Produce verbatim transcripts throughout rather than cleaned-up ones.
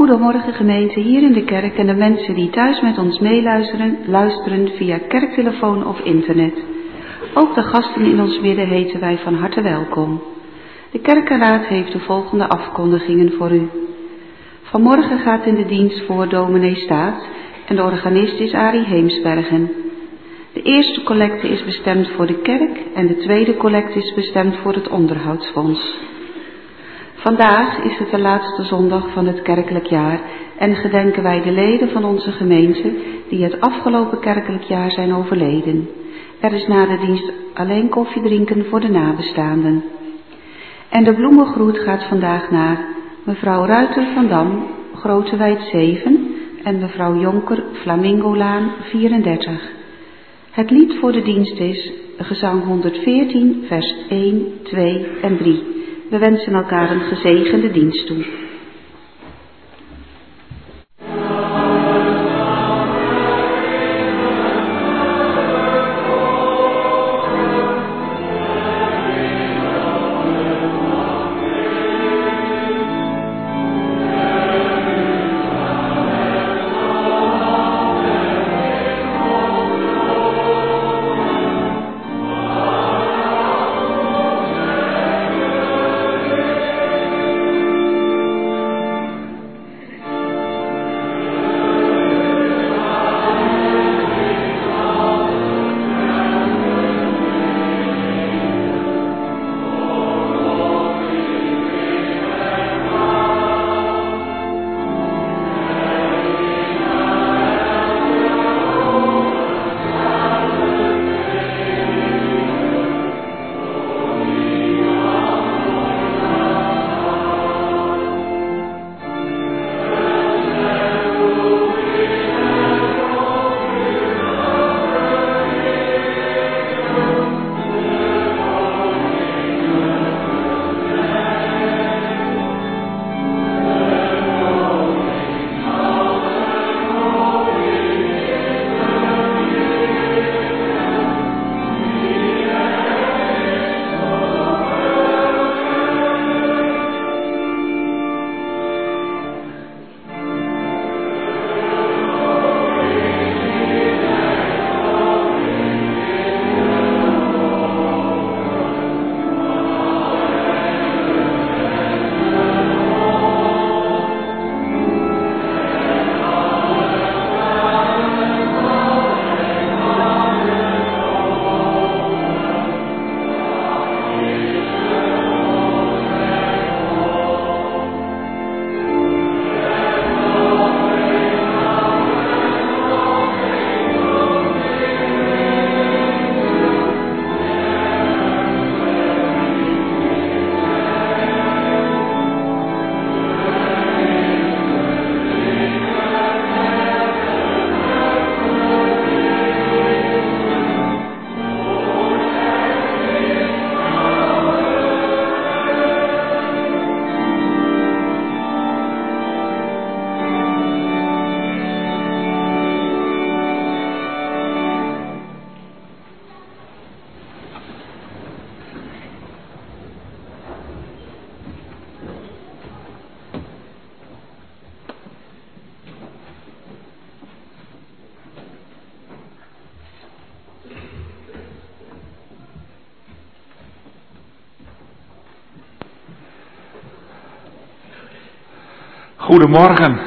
Goedemorgen gemeente hier in de kerk en de mensen die thuis met ons meeluisteren luisteren via kerktelefoon of internet. Ook de gasten in ons midden heten wij van harte welkom. De kerkenraad heeft de volgende afkondigingen voor u. Vanmorgen gaat in de dienst voor dominee Staat en de organist is Arie Heemsbergen. De eerste collecte is bestemd voor de kerk en de tweede collecte is bestemd voor het onderhoudsfonds. Vandaag is het de laatste zondag van het kerkelijk jaar en gedenken wij de leden van onze gemeente die het afgelopen kerkelijk jaar zijn overleden. Er is na de dienst alleen koffie drinken voor de nabestaanden. En de bloemengroet gaat vandaag naar mevrouw Ruiter van Dam, Grotewijd zeven en mevrouw Jonker, Flamingolaan vierendertig. Het lied voor de dienst is gezang honderdveertien, vers één, twee en drie. We wensen elkaar een gezegende dienst toe. Goedemorgen.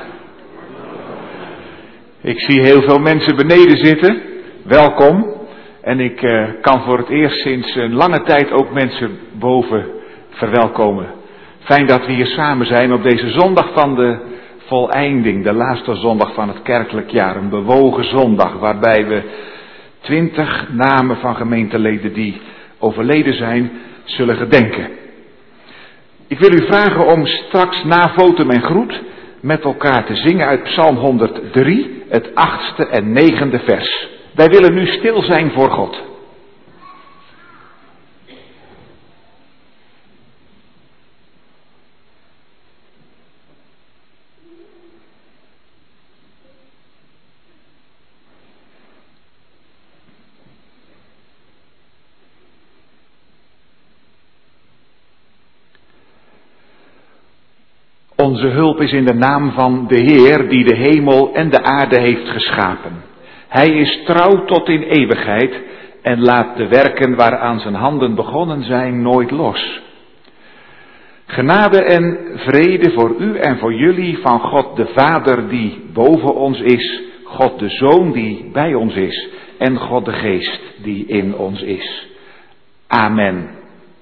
Ik zie heel veel mensen beneden zitten. Welkom. En ik uh, kan voor het eerst sinds een lange tijd ook mensen boven verwelkomen. Fijn dat we hier samen zijn op deze zondag van de voleinding. De laatste zondag van het kerkelijk jaar. Een bewogen zondag waarbij we twintig namen van gemeenteleden die overleden zijn zullen gedenken. Ik wil u vragen om straks na votum en groet met elkaar te zingen uit Psalm honderddrie, het achtste en negende vers. Wij willen nu stil zijn voor God. Onze hulp is in de naam van de Heer die de hemel en de aarde heeft geschapen. Hij is trouw tot in eeuwigheid en laat de werken waaraan zijn handen begonnen zijn nooit los. Genade en vrede voor u en voor jullie van God de Vader die boven ons is, God de Zoon die bij ons is en God de Geest die in ons is. Amen.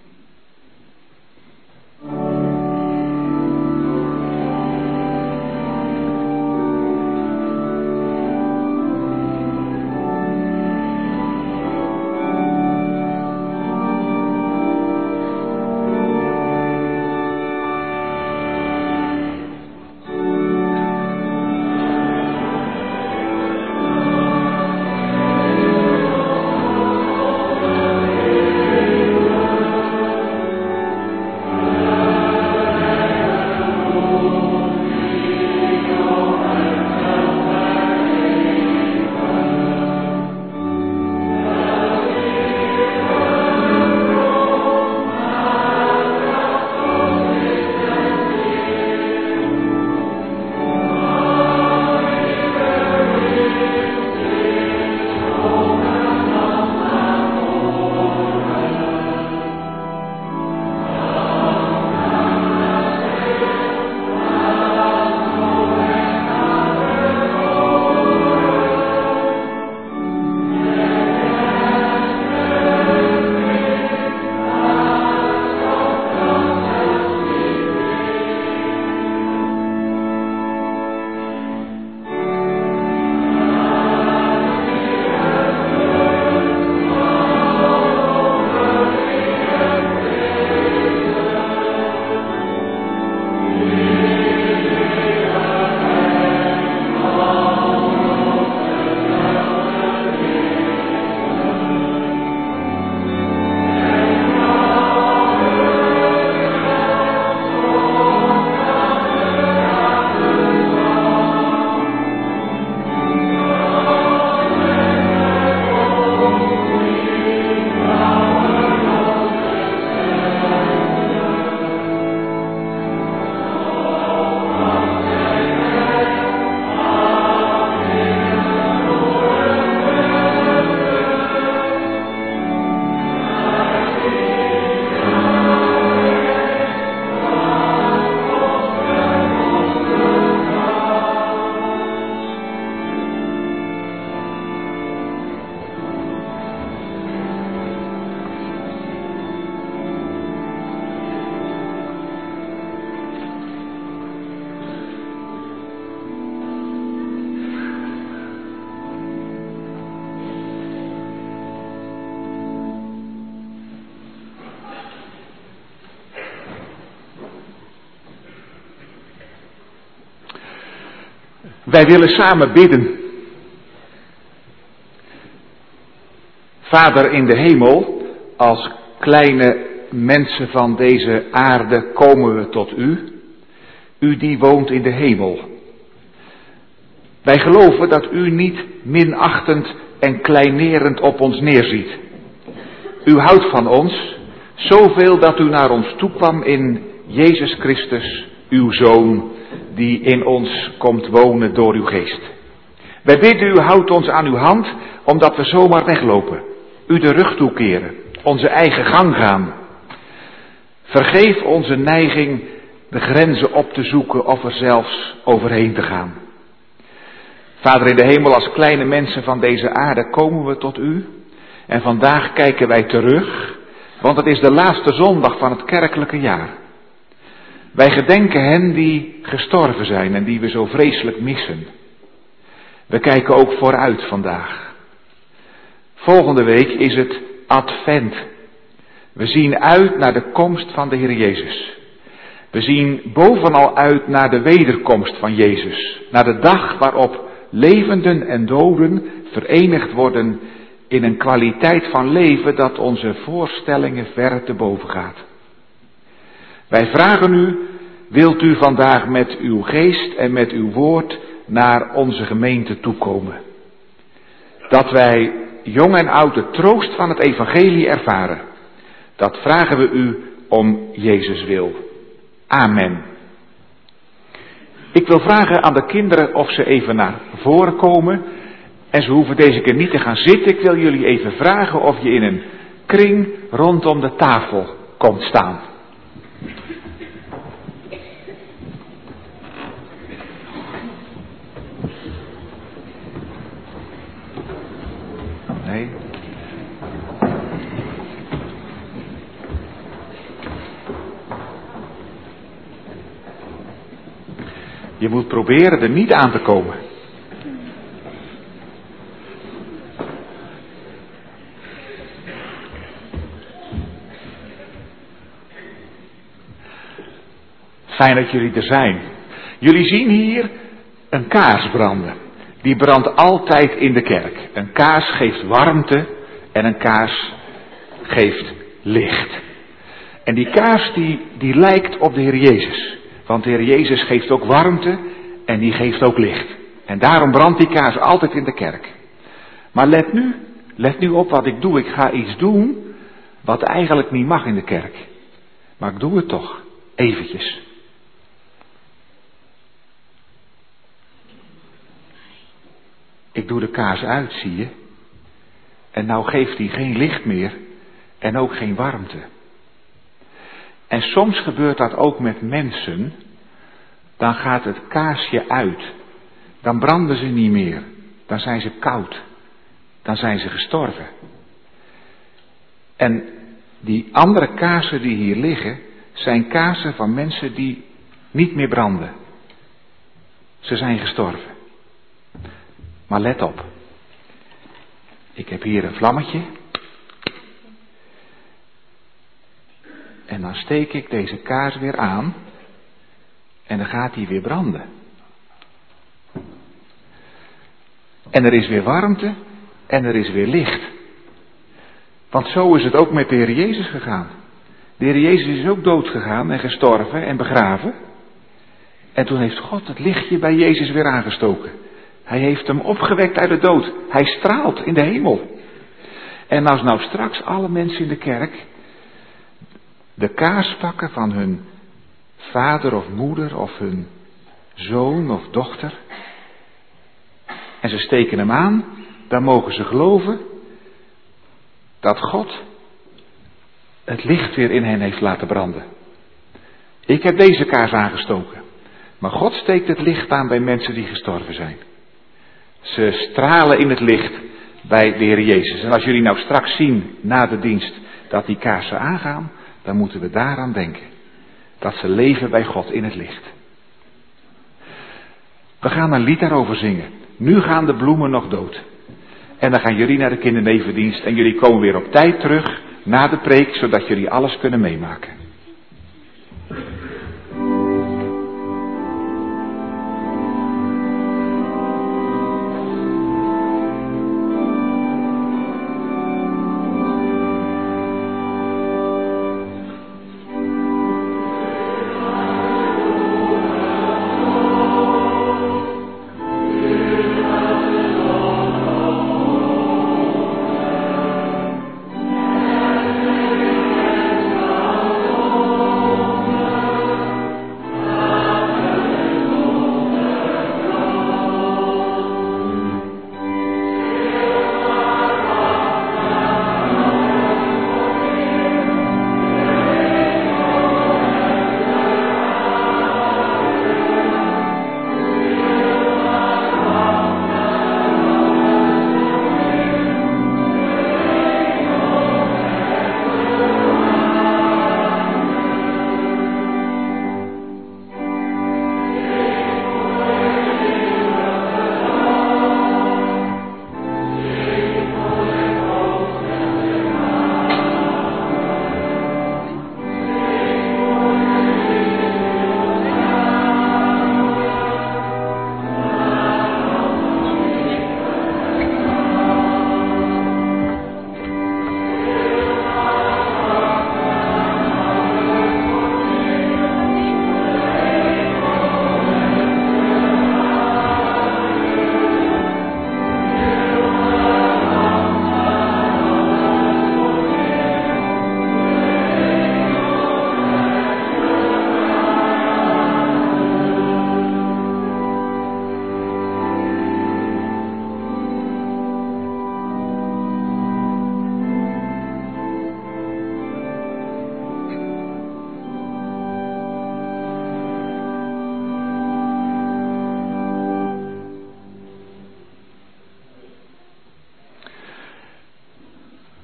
Wij willen samen bidden. Vader in de hemel, als kleine mensen van deze aarde komen we tot u. U die woont in de hemel. Wij geloven dat u niet minachtend en kleinerend op ons neerziet. U houdt van ons, zoveel dat u naar ons toekwam in Jezus Christus, uw Zoon, die in ons komt wonen door uw geest. Wij bidden u, houdt ons aan uw hand, omdat we zomaar weglopen. U de rug toekeren, onze eigen gang gaan. Vergeef onze neiging de grenzen op te zoeken of er zelfs overheen te gaan. Vader in de hemel, als kleine mensen van deze aarde komen we tot u. En vandaag kijken wij terug, want het is de laatste zondag van het kerkelijke jaar. Wij gedenken hen die gestorven zijn en die we zo vreselijk missen. We kijken ook vooruit vandaag. Volgende week is het Advent. We zien uit naar de komst van de Heer Jezus. We zien bovenal uit naar de wederkomst van Jezus. Naar de dag waarop levenden en doden verenigd worden in een kwaliteit van leven dat onze voorstellingen ver te boven gaat. Wij vragen u, wilt u vandaag met uw geest en met uw woord naar onze gemeente toekomen. Dat wij jong en oud de troost van het evangelie ervaren. Dat vragen we u om Jezus wil. Amen. Ik wil vragen aan de kinderen of ze even naar voren komen. En ze hoeven deze keer niet te gaan zitten. Ik wil jullie even vragen of je in een kring rondom de tafel komt staan. Nee. Je moet proberen er niet aan te komen. Fijn dat jullie er zijn. Jullie zien hier een kaars branden. Die brandt altijd in de kerk. Een kaars geeft warmte en een kaars geeft licht. En die kaars die, die lijkt op de Heer Jezus. Want de Heer Jezus geeft ook warmte en die geeft ook licht. En daarom brandt die kaars altijd in de kerk. Maar let nu, let nu op wat ik doe. Ik ga iets doen wat eigenlijk niet mag in de kerk. Maar ik doe het toch, eventjes. Ik doe de kaars uit, zie je. En nou geeft hij geen licht meer en ook geen warmte. En soms gebeurt dat ook met mensen. Dan gaat het kaarsje uit. Dan branden ze niet meer. Dan zijn ze koud. Dan zijn ze gestorven. En die andere kaarsen die hier liggen, zijn kaarsen van mensen die niet meer branden. Ze zijn gestorven. Maar let op. Ik heb hier een vlammetje. En dan steek ik deze kaars weer aan. En dan gaat die weer branden. En er is weer warmte. En er is weer licht. Want zo is het ook met de Heer Jezus gegaan. De Heer Jezus is ook dood gegaan en gestorven en begraven. En toen heeft God het lichtje bij Jezus weer aangestoken. Hij heeft hem opgewekt uit de dood. Hij straalt in de hemel. En als nou straks alle mensen in de kerk de kaars pakken van hun vader of moeder of hun zoon of dochter. En ze steken hem aan, dan mogen ze geloven dat God het licht weer in hen heeft laten branden. Ik heb deze kaars aangestoken. Maar God steekt het licht aan bij mensen die gestorven zijn. Ze stralen in het licht bij de Heer Jezus. En als jullie nou straks zien na de dienst dat die kaarsen aangaan, dan moeten we daaraan denken. Dat ze leven bij God in het licht. We gaan een lied daarover zingen. Nu gaan de bloemen nog dood. En dan gaan jullie naar de kindernevendienst en jullie komen weer op tijd terug na de preek, zodat jullie alles kunnen meemaken. Oh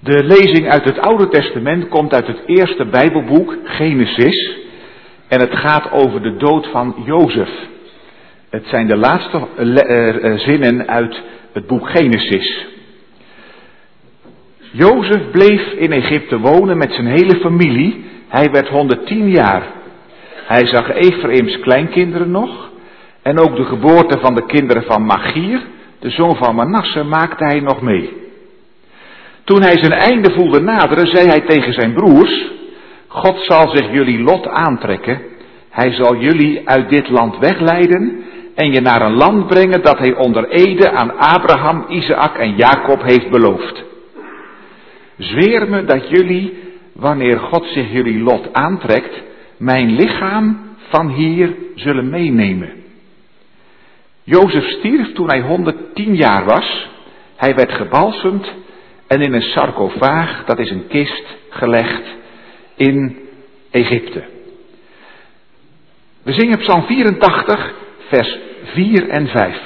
De lezing uit het Oude Testament komt uit het eerste Bijbelboek, Genesis. En het gaat over de dood van Jozef. Het zijn de laatste uh, uh, zinnen uit het boek Genesis. Jozef bleef in Egypte wonen met zijn hele familie. Hij werd honderdtien jaar. Hij zag Efraims kleinkinderen nog. En ook de geboorte van de kinderen van Machir, de zoon van Manasse, maakte hij nog mee. Toen hij zijn einde voelde naderen, zei hij tegen zijn broers: God zal zich jullie lot aantrekken. Hij zal jullie uit dit land wegleiden en je naar een land brengen dat hij onder ede aan Abraham, Isaac en Jacob heeft beloofd. Zweer me dat jullie, wanneer God zich jullie lot aantrekt, mijn lichaam van hier zullen meenemen. Jozef stierf toen hij honderdtien jaar was. Hij werd gebalsemd en in een sarcofaag, dat is een kist, gelegd in Egypte. We zingen Psalm vierentachtig, vers vier en vijf.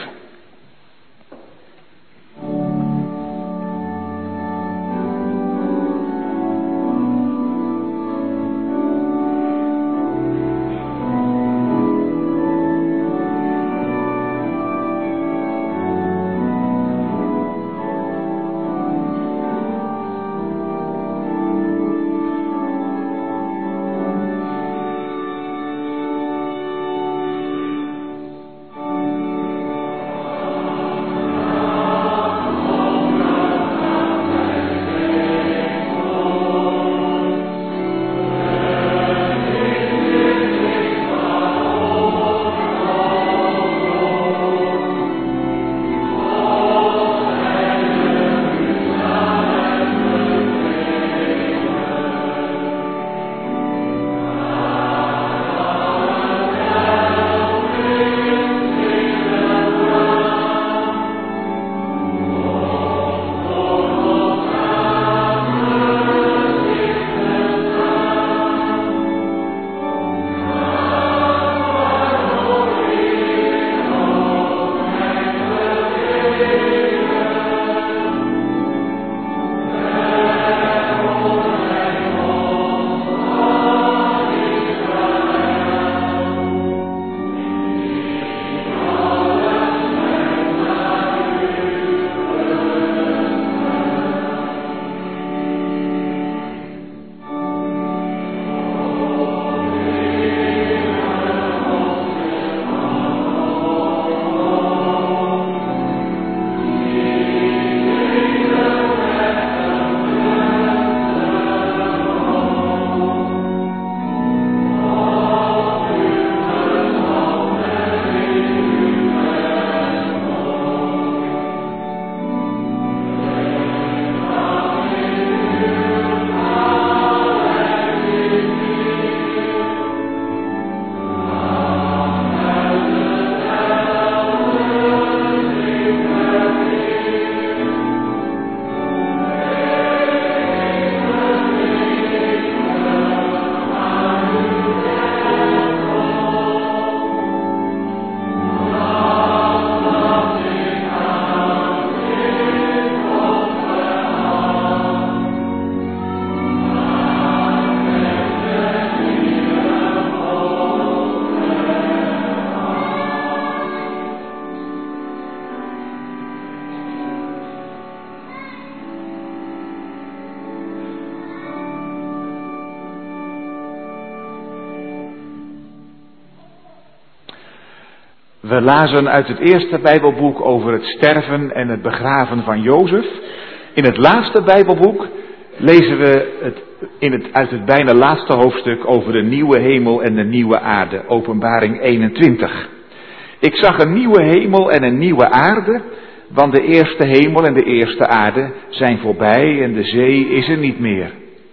We lazen uit het eerste Bijbelboek over het sterven en het begraven van Jozef. In het laatste Bijbelboek lezen we het, in het, uit het bijna laatste hoofdstuk over de nieuwe hemel en de nieuwe aarde, Openbaring eenentwintig. Ik zag een nieuwe hemel en een nieuwe aarde, want de eerste hemel en de eerste aarde zijn voorbij en de zee is er niet meer.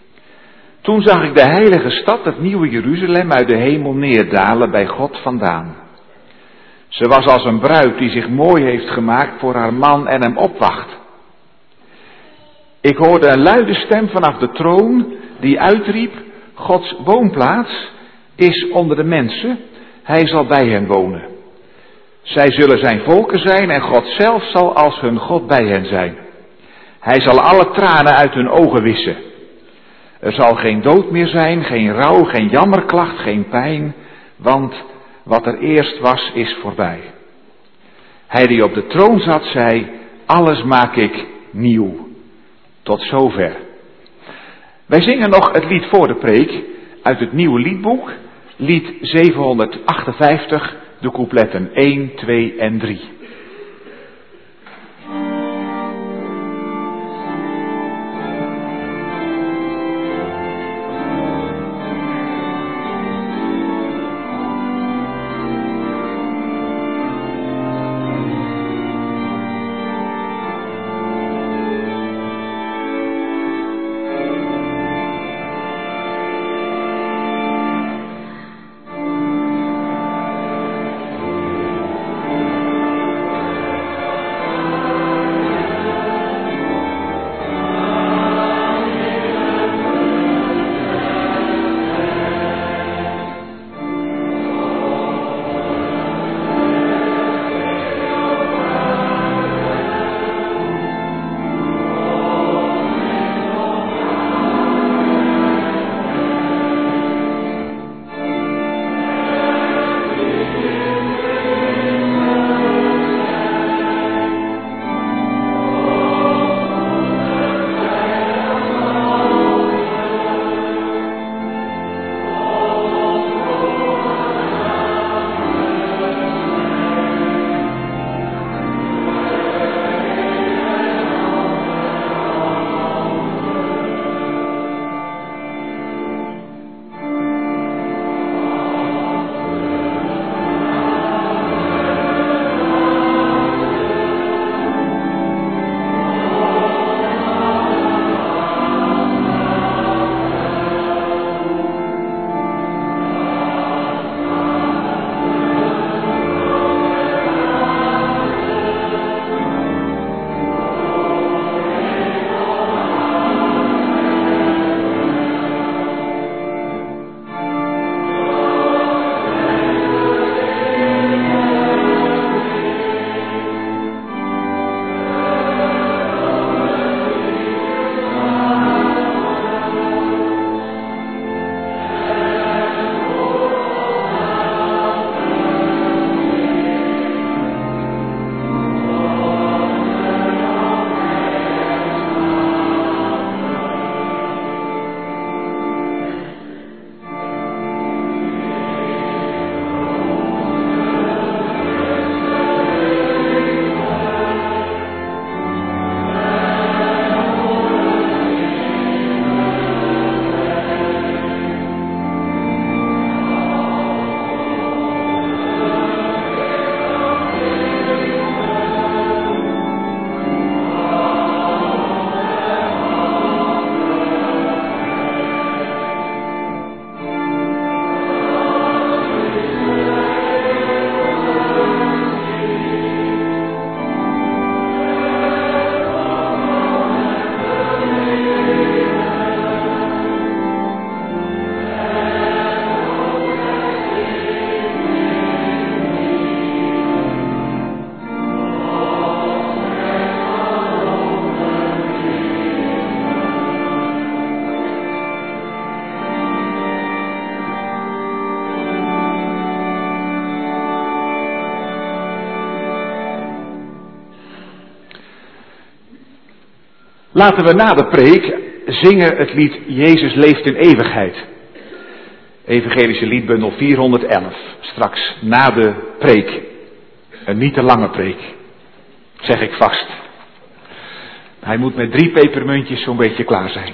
Toen zag ik de heilige stad, het nieuwe Jeruzalem, uit de hemel neerdalen bij God vandaan. Ze was als een bruid die zich mooi heeft gemaakt voor haar man en hem opwacht. Ik hoorde een luide stem vanaf de troon die uitriep: Gods woonplaats is onder de mensen, hij zal bij hen wonen. Zij zullen zijn volken zijn en God zelf zal als hun God bij hen zijn. Hij zal alle tranen uit hun ogen wissen. Er zal geen dood meer zijn, geen rouw, geen jammerklacht, geen pijn, want wat er eerst was, is voorbij. Hij die op de troon zat, zei, alles maak ik nieuw. Tot zover. Wij zingen nog het lied voor de preek uit het nieuwe liedboek, lied zevenhonderdachtenvijftig, de coupletten één, twee en drie. Laten we na de preek zingen het lied Jezus leeft in eeuwigheid. Evangelische liedbundel vierhonderdelf. Straks na de preek. Een niet te lange preek. Zeg ik vast. Hij moet met drie pepermuntjes zo'n beetje klaar zijn.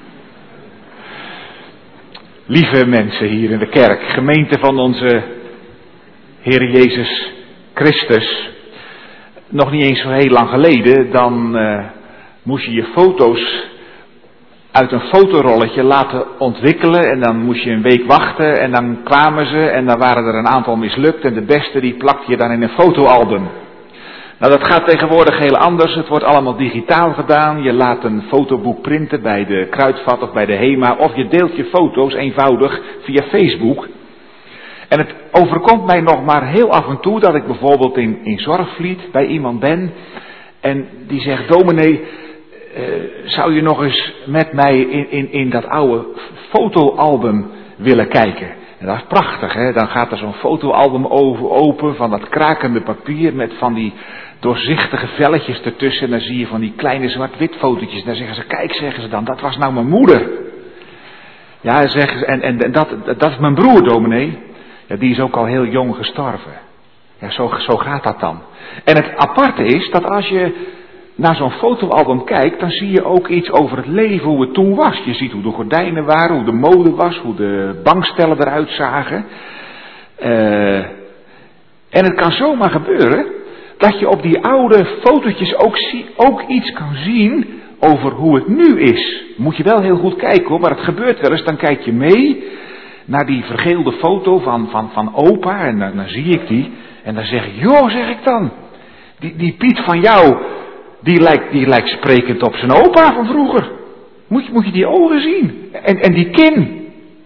Lieve mensen hier in de kerk. Gemeente van onze Heer Jezus Christus. Nog niet eens zo heel lang geleden. Dan uh, moest je je foto's uit een fotorolletje laten ontwikkelen. En dan moest je een week wachten. En dan kwamen ze. En dan waren er een aantal mislukt. En de beste die plakte je dan in een fotoalbum. Nou, dat gaat tegenwoordig heel anders. Het wordt allemaal digitaal gedaan. Je laat een fotoboek printen bij de Kruidvat of bij de HEMA. Of je deelt je foto's eenvoudig via Facebook. En het overkomt mij nog maar heel af en toe dat ik bijvoorbeeld in, in Zorgvliet bij iemand ben. En die zegt, dominee, uh, zou je nog eens met mij in, in, in dat oude fotoalbum willen kijken? En dat is prachtig, hè? Dan gaat er zo'n fotoalbum over, open van dat krakende papier met van die doorzichtige velletjes ertussen. En dan zie je van die kleine zwart-wit fotootjes. En dan zeggen ze, kijk, zeggen ze dan, dat was nou mijn moeder. Ja, zeggen ze, en, en dat, dat is mijn broer, dominee. Ja, die is ook al heel jong gestorven. Ja, zo, zo gaat dat dan. En het aparte is dat als je naar zo'n fotoalbum kijkt, dan zie je ook iets over het leven, hoe het toen was. Je ziet hoe de gordijnen waren, hoe de mode was, hoe de bankstellen eruit zagen. Uh, en het kan zomaar gebeuren dat je op die oude fotootjes ook, zie, ook iets kan zien over hoe het nu is. Moet je wel heel goed kijken hoor, maar het gebeurt wel eens, dan kijk je mee naar die vergeelde foto van, van, van opa en dan, dan zie ik die. En dan zeg ik, joh, zeg ik dan, die, die Piet van jou, die lijkt, die lijkt sprekend op zijn opa van vroeger. Moet je, moet je die ogen zien. En, en die kin.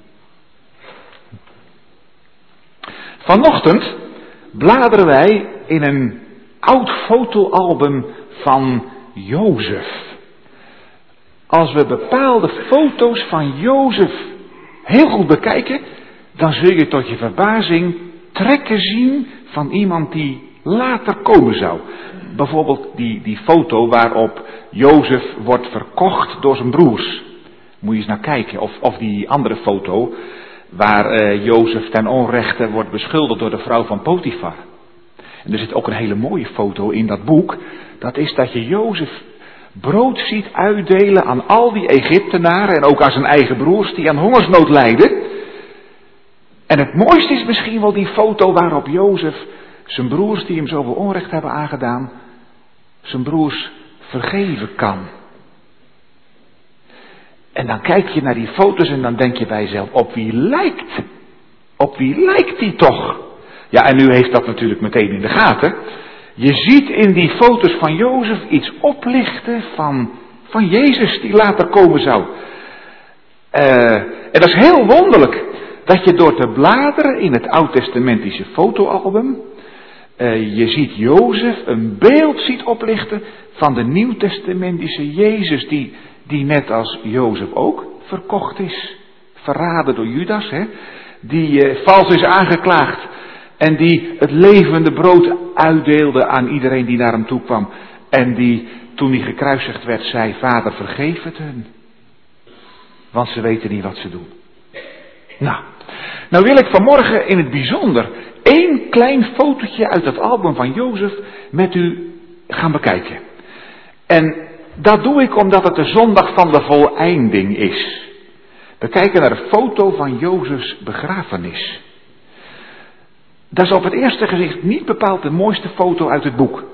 Vanochtend bladeren wij in een oud fotoalbum van Jozef. Als we bepaalde foto's van Jozef heel goed bekijken, dan zul je tot je verbazing trekken zien van iemand die later komen zou. Bijvoorbeeld die, die foto waarop Jozef wordt verkocht door zijn broers. Moet je eens naar kijken. Of, of die andere foto waar uh, Jozef ten onrechte wordt beschuldigd door de vrouw van Potifar. En er zit ook een hele mooie foto in dat boek. Dat is dat je Jozef brood ziet uitdelen aan al die Egyptenaren en ook aan zijn eigen broers die aan hongersnood lijden. En het mooiste is misschien wel die foto waarop Jozef zijn broers die hem zoveel onrecht hebben aangedaan, zijn broers vergeven kan. En dan kijk je naar die foto's en dan denk je bij jezelf, op wie lijkt? Op wie lijkt die toch? Ja, en u heeft dat natuurlijk meteen in de gaten. Je ziet in die foto's van Jozef iets oplichten van, van Jezus die later komen zou. Uh, en dat is heel wonderlijk. Dat je door te bladeren in het Oud-testamentische fotoalbum, uh, je ziet Jozef een beeld ziet oplichten van de Nieuw-testamentische Jezus die, die net als Jozef ook verkocht is. Verraden door Judas, hè. Die uh, vals is aangeklaagd en die het levende brood uitdeelde aan iedereen die naar hem toe kwam. En die toen hij gekruisigd werd zei, Vader vergeef het hun. Want ze weten niet wat ze doen. Nou, nou wil ik vanmorgen in het bijzonder één klein fotootje uit het album van Jozef met u gaan bekijken. En dat doe ik omdat het de zondag van de voleinding is. We kijken naar een foto van Jozefs begrafenis. Dat is op het eerste gezicht niet bepaald de mooiste foto uit het boek.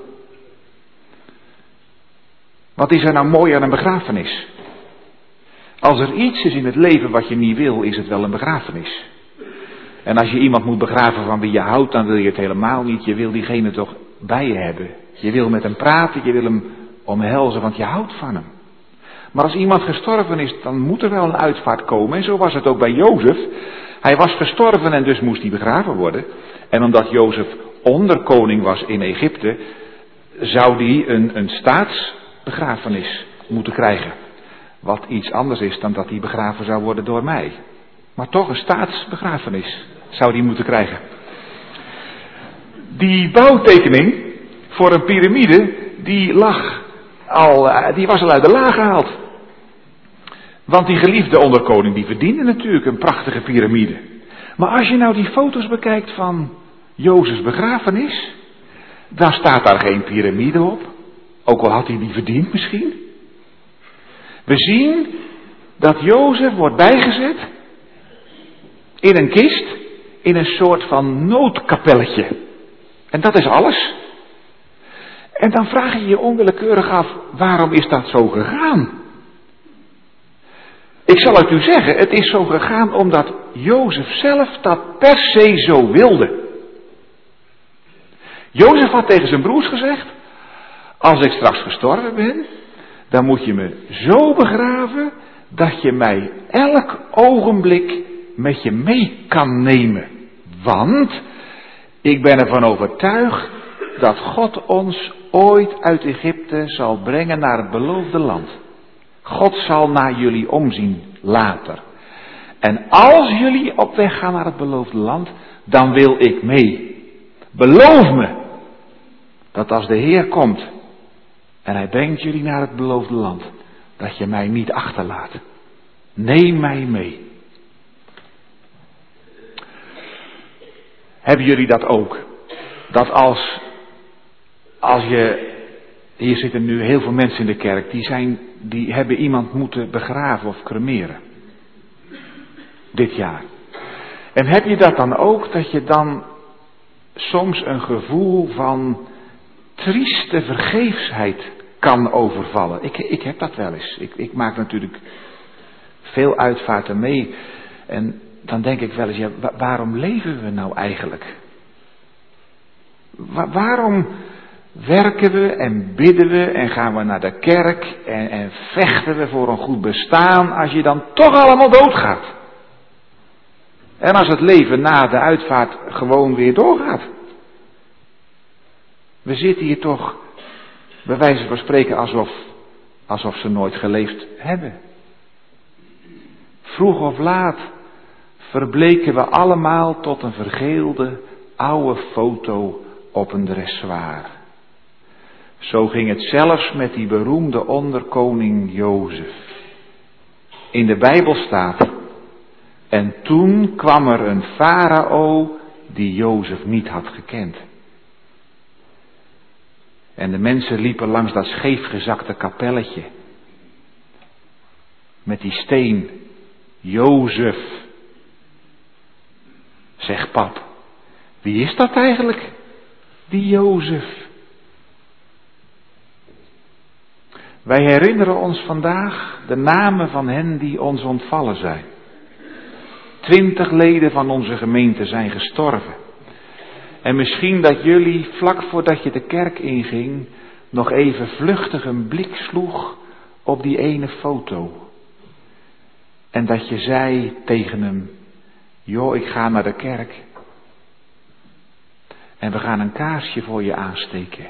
Wat is er nou mooi aan een begrafenis? Als er iets is in het leven wat je niet wil, is het wel een begrafenis. En als je iemand moet begraven van wie je houdt, dan wil je het helemaal niet. Je wil diegene toch bij je hebben. Je wil met hem praten, je wil hem omhelzen, want je houdt van hem. Maar als iemand gestorven is, dan moet er wel een uitvaart komen. En zo was het ook bij Jozef. Hij was gestorven en dus moest hij begraven worden. En omdat Jozef onderkoning was in Egypte, zou hij een, een staatsbegrafenis moeten krijgen. Wat iets anders is dan dat hij begraven zou worden door mij. Maar toch een staatsbegrafenis zou hij moeten krijgen. Die bouwtekening voor een piramide, die lag al, die was al uit de la gehaald. Want die geliefde onderkoning, die verdiende natuurlijk een prachtige piramide. Maar als je nou die foto's bekijkt van Jozefs begrafenis, dan staat daar geen piramide op. Ook al had hij die verdiend misschien. We zien dat Jozef wordt bijgezet in een kist, in een soort van noodkapelletje. En dat is alles. En dan vraag je je onwillekeurig af, waarom is dat zo gegaan? Ik zal het u zeggen, het is zo gegaan omdat Jozef zelf dat per se zo wilde. Jozef had tegen zijn broers gezegd, als ik straks gestorven ben, dan moet je me zo begraven dat je mij elk ogenblik met je mee kan nemen. Want ik ben ervan overtuigd dat God ons ooit uit Egypte zal brengen naar het beloofde land. God zal naar jullie omzien later. En als jullie op weg gaan naar het beloofde land, dan wil ik mee. Beloof me dat als de Heer komt en hij brengt jullie naar het beloofde land, dat je mij niet achterlaat. Neem mij mee. Hebben jullie dat ook? Dat als, als je, hier zitten nu heel veel mensen in de kerk, die zijn, die hebben iemand moeten begraven of cremeren. Dit jaar. En heb je dat dan ook, dat je dan soms een gevoel van trieste vergeefsheid kan overvallen? Ik, ik heb dat wel eens. Ik, ik maak natuurlijk veel uitvaarten mee. En dan denk ik wel eens, ja, waarom leven we nou eigenlijk? Wa- waarom werken we en bidden we en gaan we naar de kerk en, en vechten we voor een goed bestaan als je dan toch allemaal doodgaat? En als het leven na de uitvaart gewoon weer doorgaat. We zitten hier toch, bij wijze van spreken, alsof, alsof ze nooit geleefd hebben. Vroeg of laat verbleken we allemaal tot een vergeelde oude foto op een dressoir. Zo ging het zelfs met die beroemde onderkoning Jozef. In de Bijbel staat: en toen kwam er een farao die Jozef niet had gekend. En de mensen liepen langs dat scheefgezakte kapelletje. Met die steen. Jozef. Zeg pap, wie is dat eigenlijk? Die Jozef. Wij herinneren ons vandaag de namen van hen die ons ontvallen zijn. Twintig leden van onze gemeente zijn gestorven. En misschien dat jullie, vlak voordat je de kerk inging, nog even vluchtig een blik sloeg op die ene foto. En dat je zei tegen hem: joh, ik ga naar de kerk. En we gaan een kaarsje voor je aansteken.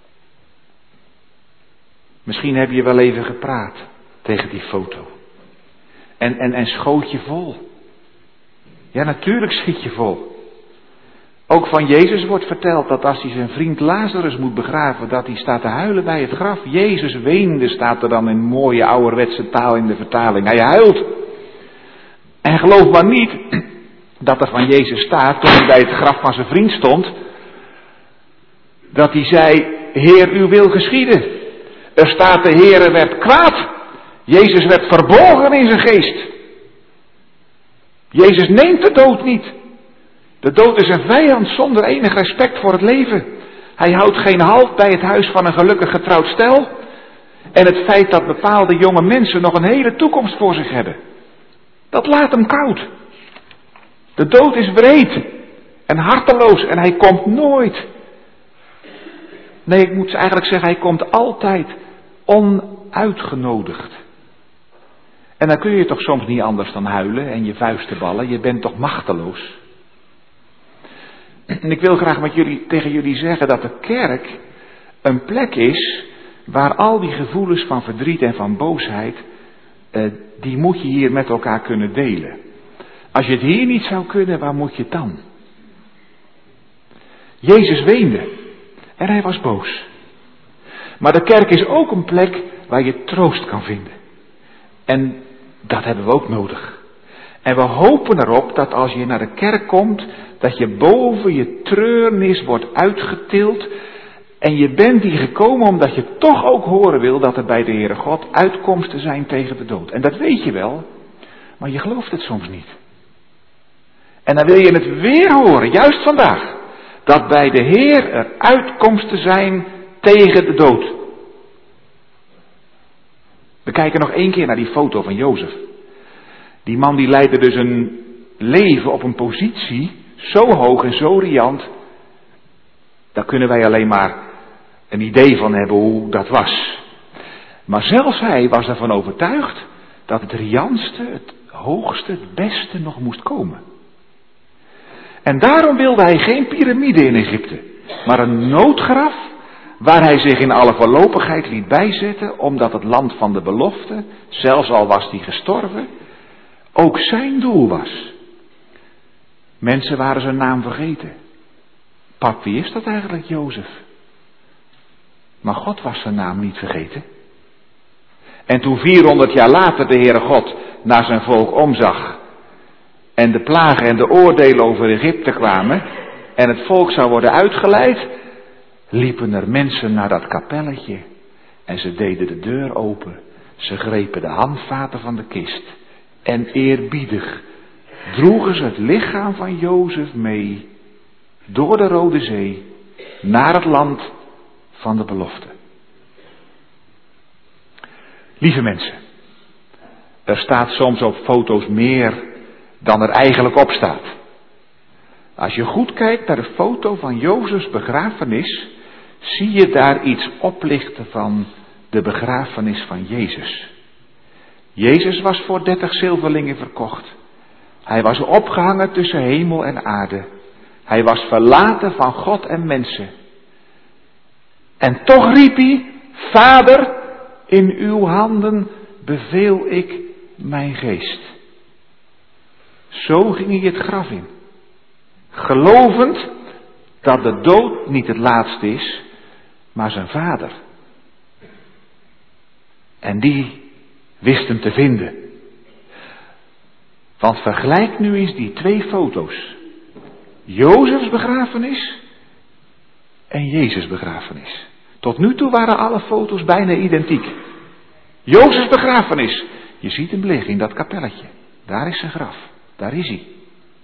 Misschien heb je wel even gepraat tegen die foto. En, en, en schoot je vol. Ja, natuurlijk schiet je vol. Ook van Jezus wordt verteld dat als hij zijn vriend Lazarus moet begraven, dat hij staat te huilen bij het graf. Jezus weende, staat er dan in mooie ouderwetse taal in de vertaling. Hij huilt. En geloof maar niet dat er van Jezus staat, toen hij bij het graf van zijn vriend stond, dat hij zei: Heer, uw wil geschieden. Er staat: de Heere werd kwaad. Jezus werd verbolgen in zijn geest. Jezus neemt de dood niet. De dood is een vijand zonder enig respect voor het leven. Hij houdt geen halt bij het huis van een gelukkig getrouwd stel. En het feit dat bepaalde jonge mensen nog een hele toekomst voor zich hebben, dat laat hem koud. De dood is wreed en harteloos en hij komt nooit. Nee, ik moet eigenlijk zeggen, hij komt altijd onuitgenodigd. En dan kun je toch soms niet anders dan huilen en je vuisten ballen. Je bent toch machteloos. En ik wil graag met jullie, tegen jullie zeggen dat de kerk een plek is waar al die gevoelens van verdriet en van boosheid, eh, die moet je hier met elkaar kunnen delen. Als je het hier niet zou kunnen, waar moet je het dan? Jezus weende en hij was boos. Maar de kerk is ook een plek waar je troost kan vinden. En dat hebben we ook nodig. En we hopen erop dat als je naar de kerk komt, dat je boven je treurnis wordt uitgetild. En je bent hier gekomen omdat je toch ook horen wil dat er bij de Heere God uitkomsten zijn tegen de dood. En dat weet je wel, maar je gelooft het soms niet. En dan wil je het weer horen, juist vandaag, dat bij de Heer er uitkomsten zijn tegen de dood. We kijken nog één keer naar die foto van Jozef. Die man die leidde dus een leven op een positie zo hoog en zo riant. Daar kunnen wij alleen maar een idee van hebben hoe dat was. Maar zelfs hij was ervan overtuigd dat het riantste, het hoogste, het beste nog moest komen. En daarom wilde hij geen piramide in Egypte, maar een noodgraf waar hij zich in alle voorlopigheid liet bijzetten, omdat het land van de belofte, zelfs al was hij gestorven, ook zijn doel was. Mensen waren zijn naam vergeten. Pap, wie is dat eigenlijk, Jozef? Maar God was zijn naam niet vergeten. En toen vierhonderd jaar later de Heere God naar zijn volk omzag en de plagen en de oordelen over Egypte kwamen en het volk zou worden uitgeleid, liepen er mensen naar dat kapelletje en ze deden de deur open. Ze grepen de handvaten van de kist en eerbiedig droegen ze het lichaam van Jozef mee door de Rode Zee naar het land van de belofte. Lieve mensen, er staat soms op foto's meer dan er eigenlijk op staat. Als je goed kijkt naar de foto van Jozefs begrafenis, zie je daar iets oplichten van de begrafenis van Jezus. Jezus was voor dertig zilverlingen verkocht. Hij was opgehangen tussen hemel en aarde. Hij was verlaten van God en mensen. En toch riep hij, Vader, in uw handen beveel ik mijn geest. Zo ging hij het graf in. Gelovend dat de dood niet het laatste is, maar zijn vader. En die wist hem te vinden. Want vergelijk nu eens die twee foto's. Jozefs begrafenis en Jezus' begrafenis. Tot nu toe waren alle foto's bijna identiek. Jozefs begrafenis. Je ziet hem liggen in dat kapelletje. Daar is zijn graf. Daar is hij.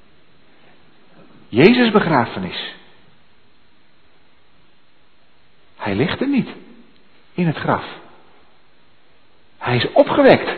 Jezus' begrafenis. Hij ligt er niet in het graf. Hij is opgewekt.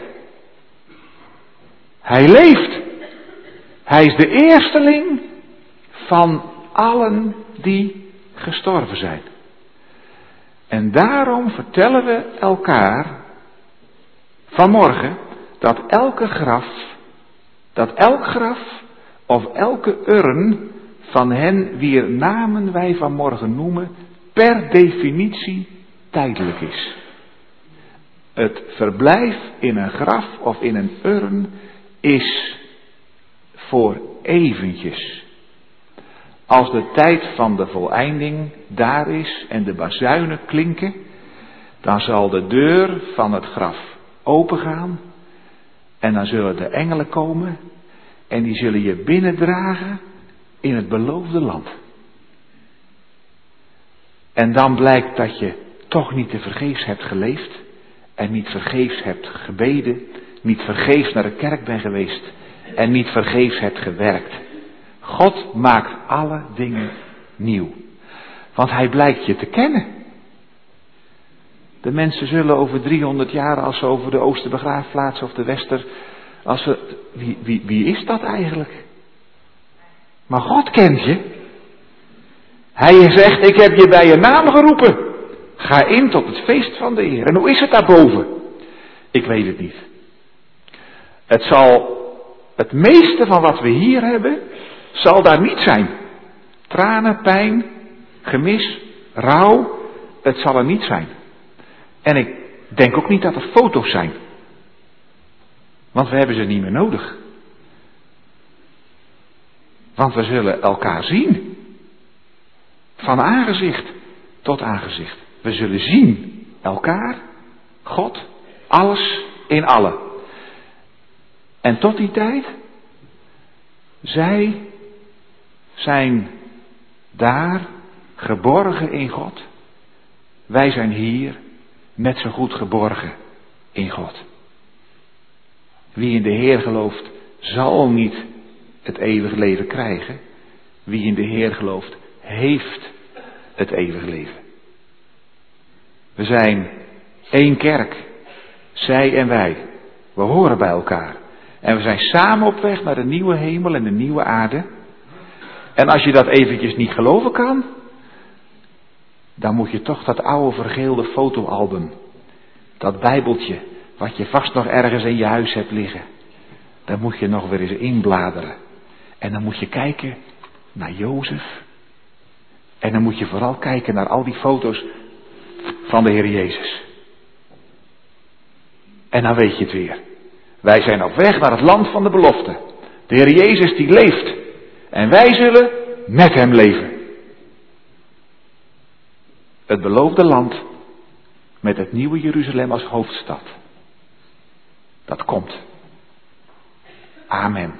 Hij leeft. Hij is de eersteling van allen die gestorven zijn. En daarom vertellen we elkaar vanmorgen dat elke graf, dat elk graf of elke urn van hen wier namen wij vanmorgen noemen, per definitie tijdelijk is. Het verblijf in een graf of in een urn is voor eventjes. Als de tijd van de voleinding daar is en de bazuinen klinken, dan zal de deur van het graf opengaan en dan zullen de engelen komen en die zullen je binnendragen in het beloofde land. En dan blijkt dat je toch niet te vergeefs hebt geleefd en niet vergeefs hebt gebeden, niet vergeefs naar de kerk bent geweest en niet vergeefs hebt gewerkt. God maakt alle dingen nieuw. Want hij blijkt je te kennen. De mensen zullen over driehonderd jaar, als ze over de Oosterbegraafplaats of de Wester, als ze, wie, wie, wie is dat eigenlijk? Maar God kent je. Hij zegt, ik heb je bij je naam geroepen. Ga in tot het feest van de Heer. En hoe is het daarboven? Ik weet het niet. Het zal, het meeste van wat we hier hebben, zal daar niet zijn. Tranen, pijn, gemis, rouw, het zal er niet zijn. En ik denk ook niet dat er foto's zijn. Want we hebben ze niet meer nodig. Want we zullen elkaar zien. Van aangezicht tot aangezicht. We zullen zien elkaar, God, alles in allen. En tot die tijd, zij zijn daar geborgen in God. Wij zijn hier net zo goed geborgen in God. Wie in de Heer gelooft, zal niet het eeuwige leven krijgen. Wie in de Heer gelooft, heeft het eeuwige leven. We zijn één kerk, zij en wij. We horen bij elkaar. En we zijn samen op weg naar de nieuwe hemel en de nieuwe aarde. En als je dat eventjes niet geloven kan, dan moet je toch dat oude vergeelde fotoalbum, dat bijbeltje, wat je vast nog ergens in je huis hebt liggen, daar moet je nog weer eens inbladeren. En dan moet je kijken naar Jozef. En dan moet je vooral kijken naar al die foto's van de Heer Jezus. En dan weet je het weer. Wij zijn op weg naar het land van de belofte. De Heer Jezus die leeft. En wij zullen met hem leven. Het beloofde land met het nieuwe Jeruzalem als hoofdstad. Dat komt. Amen.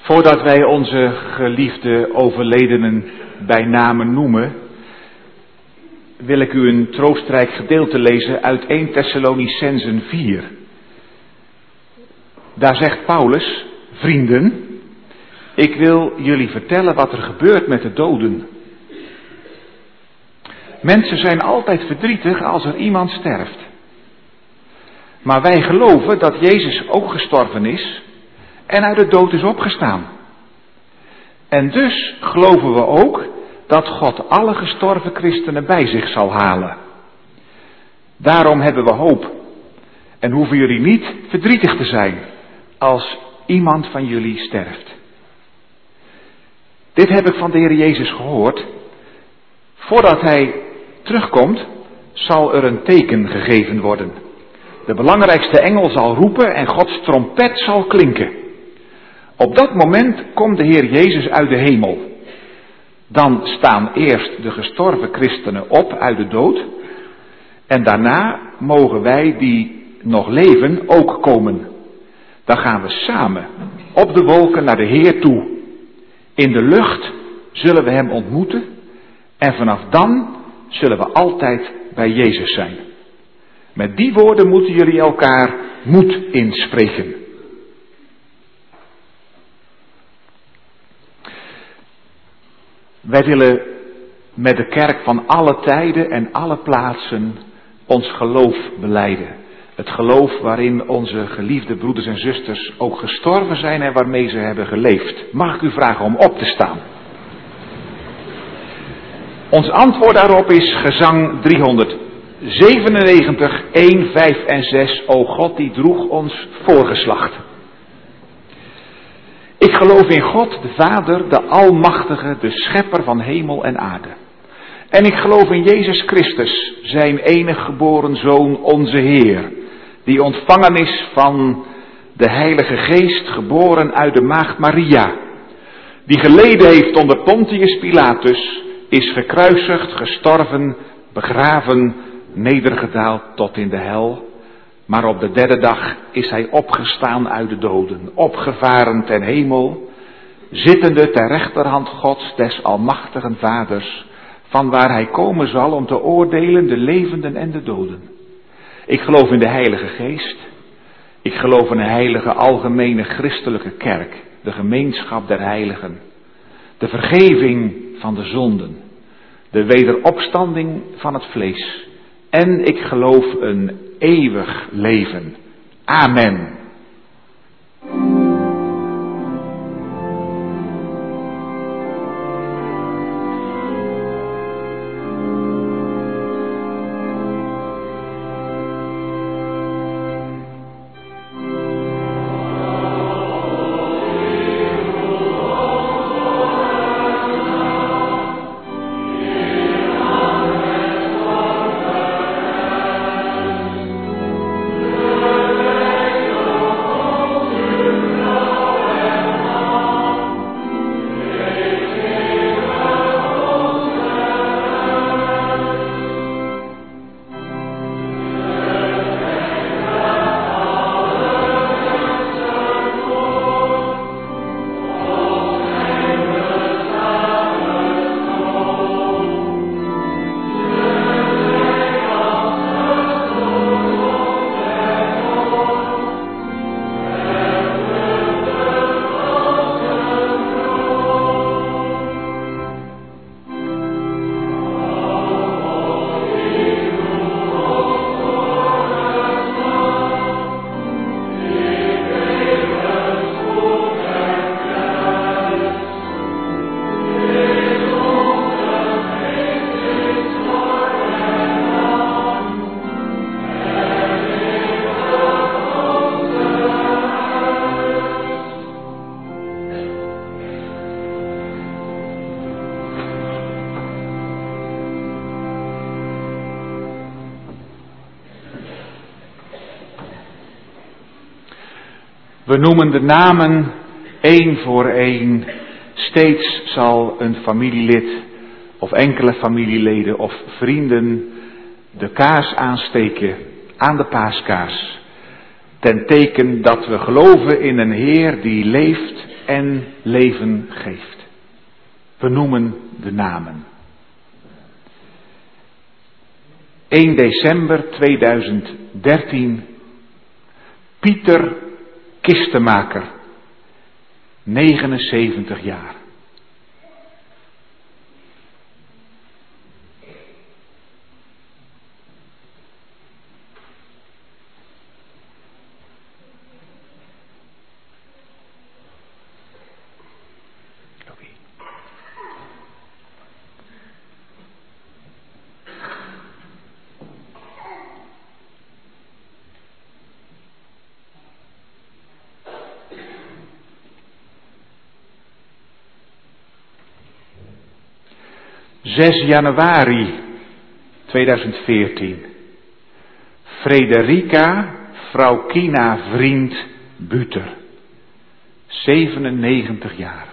Voordat wij onze geliefde overledenen bij name noemen, wil ik u een troostrijk gedeelte lezen uit Eerste Thessalonicenzen vier. Daar zegt Paulus: vrienden, ik wil jullie vertellen wat er gebeurt met de doden. Mensen zijn altijd verdrietig als er iemand sterft. Maar wij geloven dat Jezus ook gestorven is en uit de dood is opgestaan. En dus geloven we ook dat God alle gestorven christenen bij zich zal halen. Daarom hebben we hoop en hoeven jullie niet verdrietig te zijn als iemand van jullie sterft. Dit heb ik van de Heer Jezus gehoord. Voordat hij terugkomt, zal er een teken gegeven worden. De belangrijkste engel zal roepen en Gods trompet zal klinken. Op dat moment komt de Heer Jezus uit de hemel. Dan staan eerst de gestorven christenen op uit de dood. En daarna mogen wij die nog leven ook komen. Dan gaan we samen op de wolken naar de Heer toe. In de lucht zullen we hem ontmoeten. En vanaf dan zullen we altijd bij Jezus zijn. Met die woorden moeten jullie elkaar moed inspreken. Wij willen met de kerk van alle tijden en alle plaatsen ons geloof belijden. Het geloof waarin onze geliefde broeders en zusters ook gestorven zijn en waarmee ze hebben geleefd. Mag ik u vragen om op te staan? Ons antwoord daarop is gezang driehonderdzevenennegentig, een, vijf en zes. O God, die droeg ons voorgeslacht. Ik geloof in God, de Vader, de Almachtige, de Schepper van hemel en aarde. En ik geloof in Jezus Christus, zijn enig geboren Zoon, onze Heer, die ontvangen is van de Heilige Geest, geboren uit de maagd Maria, die geleden heeft onder Pontius Pilatus, is gekruisigd, gestorven, begraven, nedergedaald tot in de hel. Maar op de derde dag is hij opgestaan uit de doden, opgevaren ten hemel, zittende ter rechterhand Gods, des almachtigen Vaders, van waar hij komen zal om te oordelen de levenden en de doden. Ik geloof in de Heilige Geest. Ik geloof in een heilige algemene christelijke kerk, de gemeenschap der heiligen, de vergeving van de zonden, de wederopstanding van het vlees. En ik geloof een eeuwig leven. Amen. We noemen de namen één voor één. Steeds zal een familielid of enkele familieleden of vrienden de kaars aansteken aan de paaskaars. Ten teken dat we geloven in een Heer die leeft en leven geeft. We noemen de namen. één december tweeduizend dertien, Pieter Kistemaker, negenenzeventig jaar. zes januari tweeduizend veertien. Frederica Fraukina Vriend Buter, zevenennegentig jaar.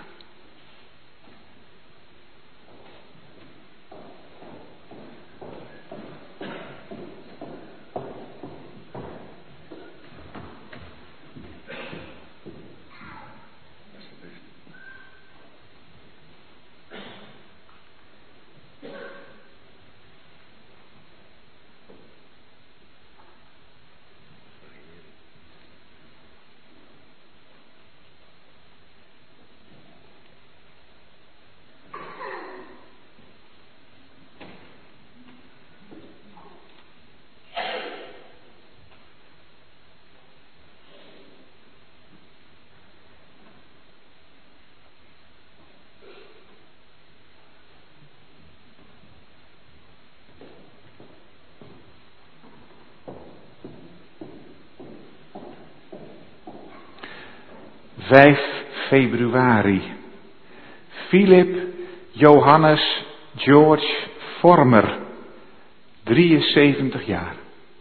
vijf februari. Philip Johannes George Vormer, drieënzeventig jaar.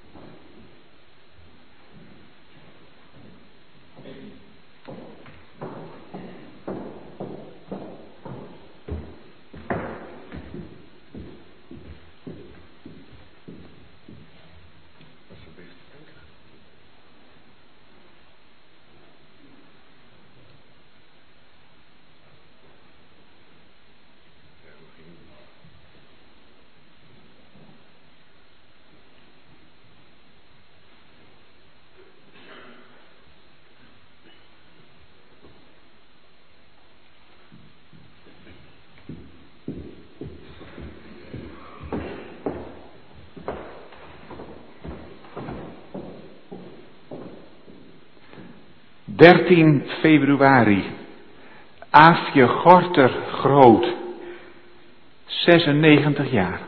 dertien februari. Aafje Gorter Groot, zesennegentig jaar.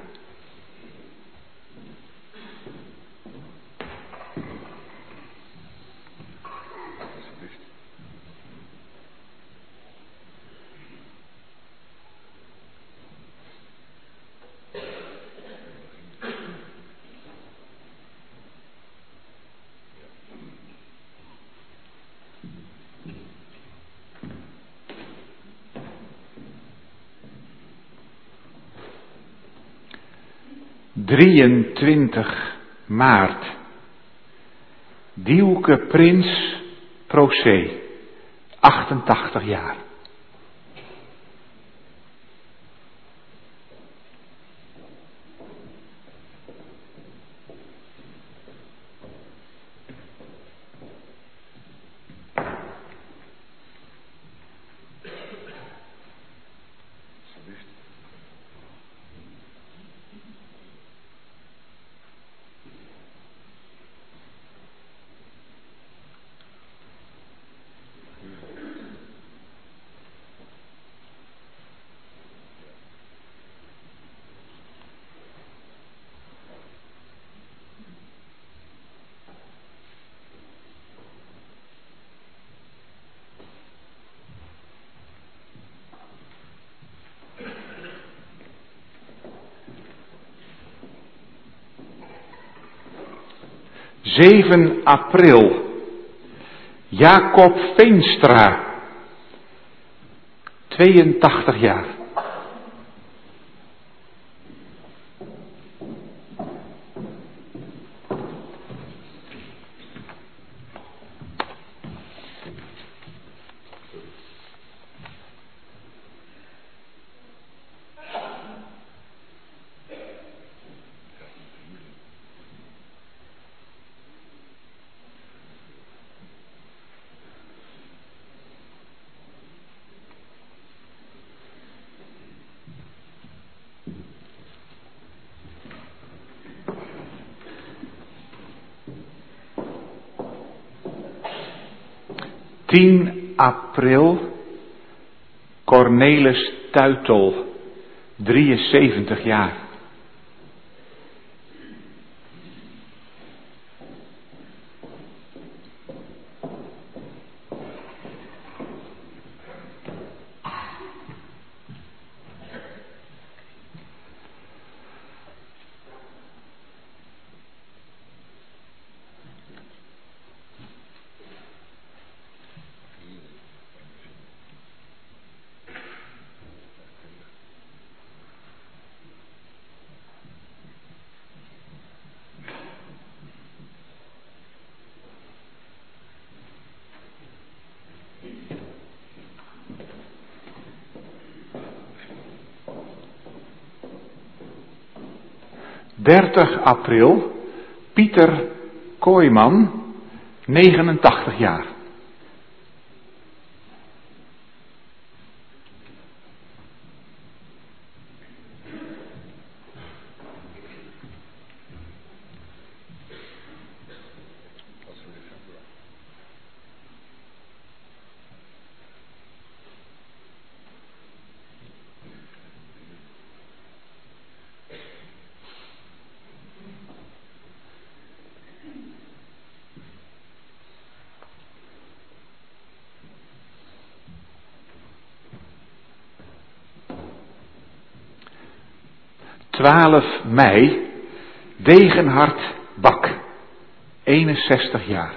drieëntwintig maart. Dielke Prins Procé, achtentachtig jaar. zeven april. Jacob Veenstra, tweeëntachtig jaar. tien april, Cornelis Tuitel, drieënzeventig jaar. dertig april, Pieter Kooijman, negenentachtig jaar. twaalf mei, Degenhard Bak, eenenzestig jaar.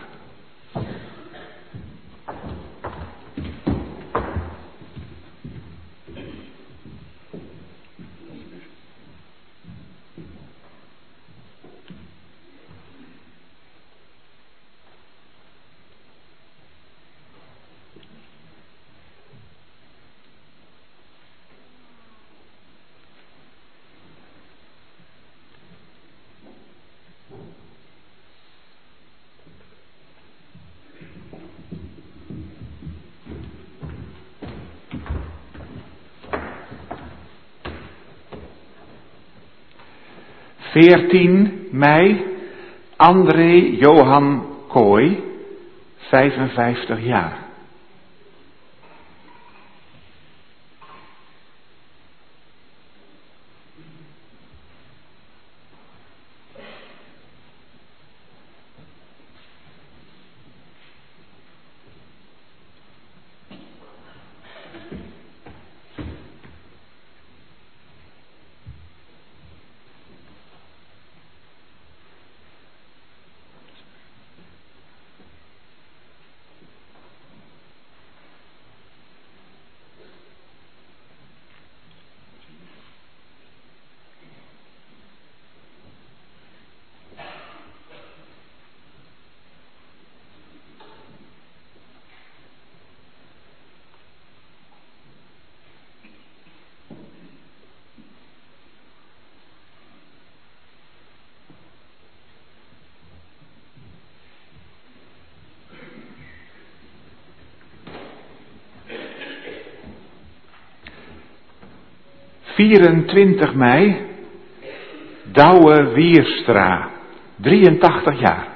veertien mei, André Johan Kooi, vijfenvijftig jaar. vierentwintig mei, Douwe Wierstra, drieëntachtig jaar.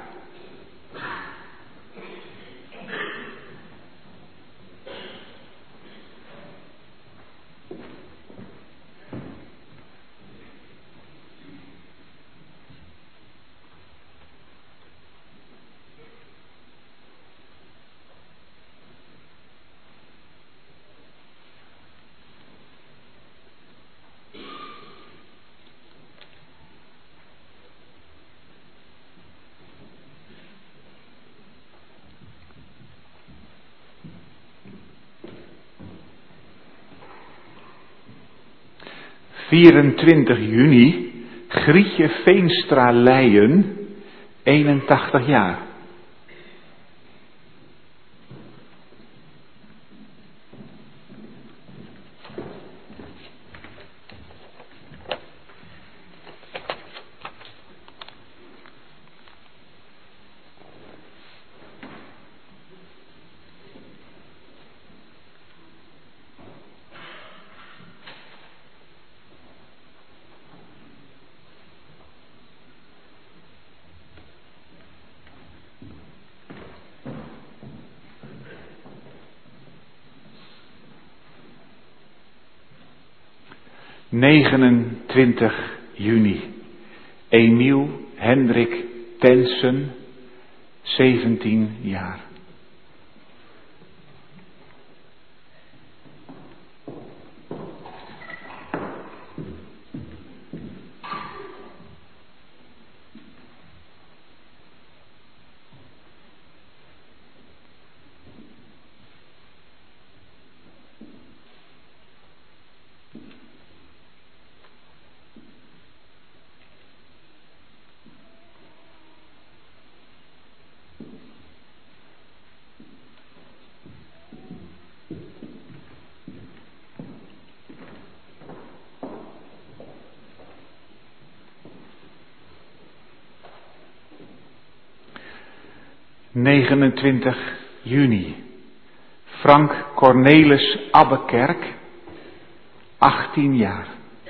vierentwintig juni, Grietje Veenstra Leijen, eenentachtig jaar. negenentwintig juni. Emiel Hendrik Tensen, zeventien jaar. negenentwintig juni. Frank Cornelis Abbekerk, achttien jaar.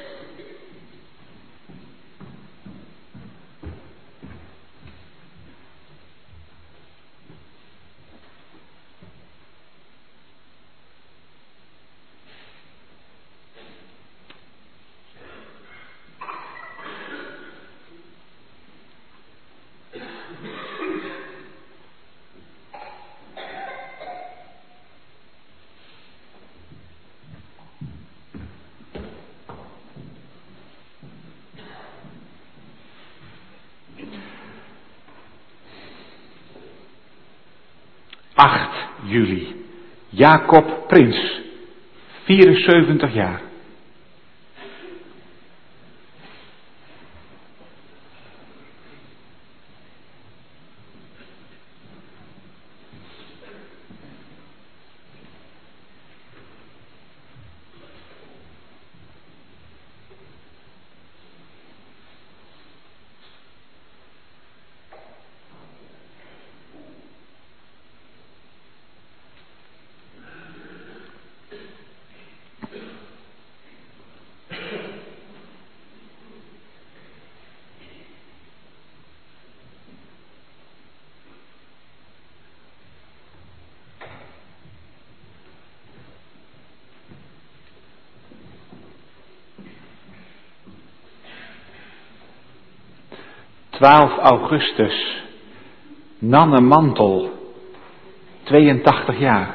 acht juli. Jacob Prins, vierenzeventig jaar. twaalf augustus. Nanne Mantel, tweeëntachtig jaar.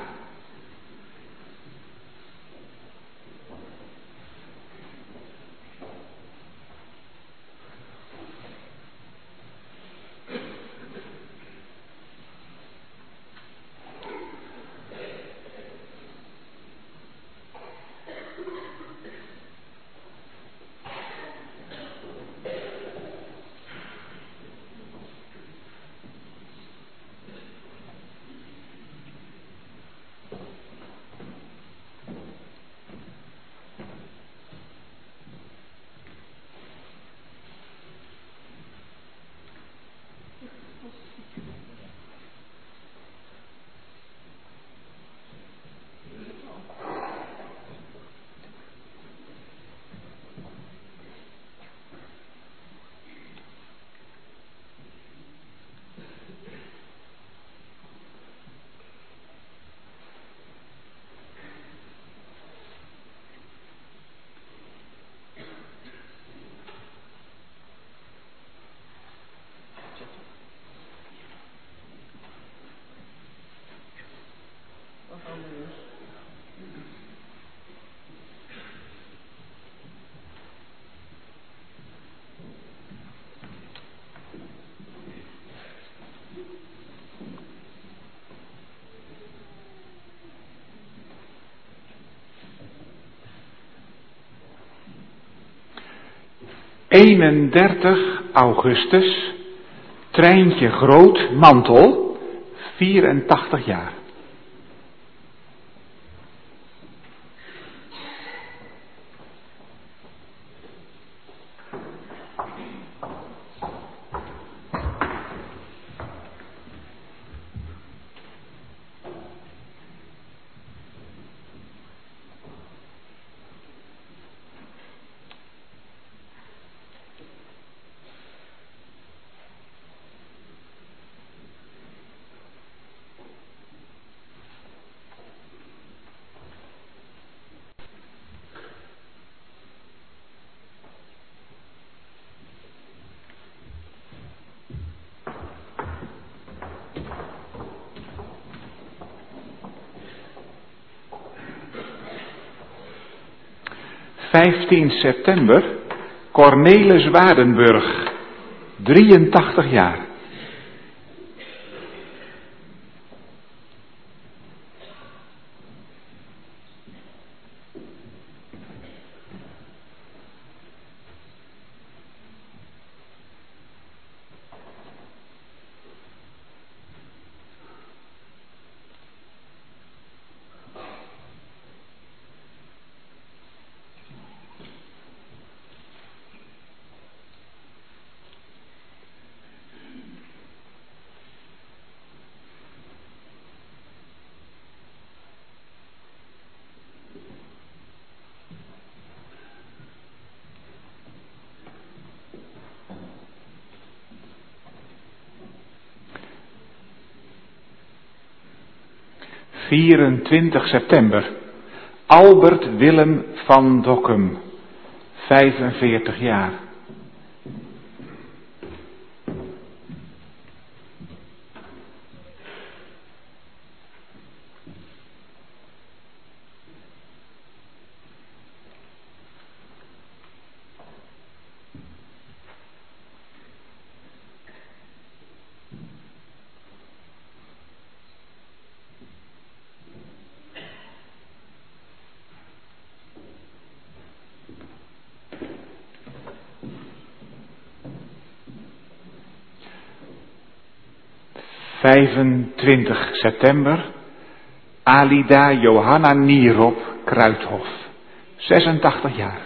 eenendertig augustus. Treintje Groot Mantel, vierentachtig jaar. vijftien september, Cornelis Waardenburg, drieëntachtig jaar. vierentwintig september, Albert Willem van Dokkum, vijfenveertig jaar. vijfentwintig september, Alida Johanna Nierop, Kruithof, zesentachtig jaar.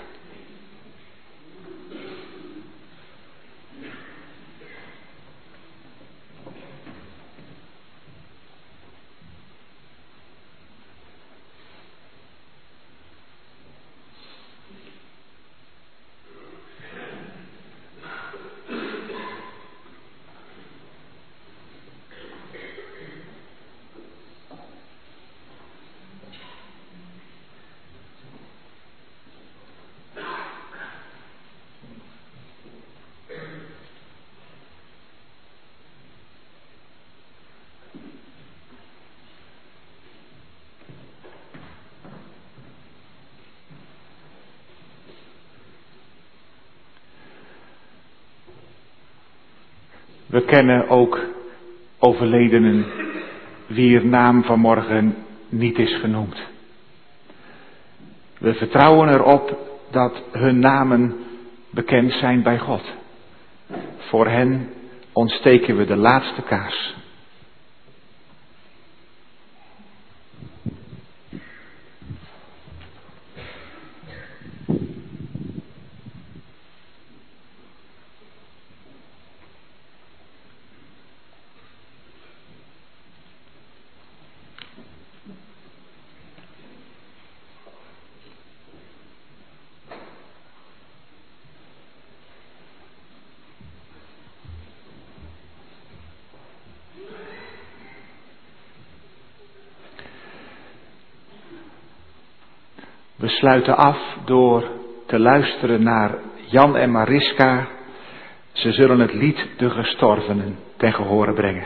We kennen ook overledenen wier naam vanmorgen niet is genoemd. We vertrouwen erop dat hun namen bekend zijn bij God. Voor hen ontsteken we de laatste kaars. We sluiten af door te luisteren naar Jan en Mariska. Ze zullen het lied De Gestorvenen ten gehore brengen.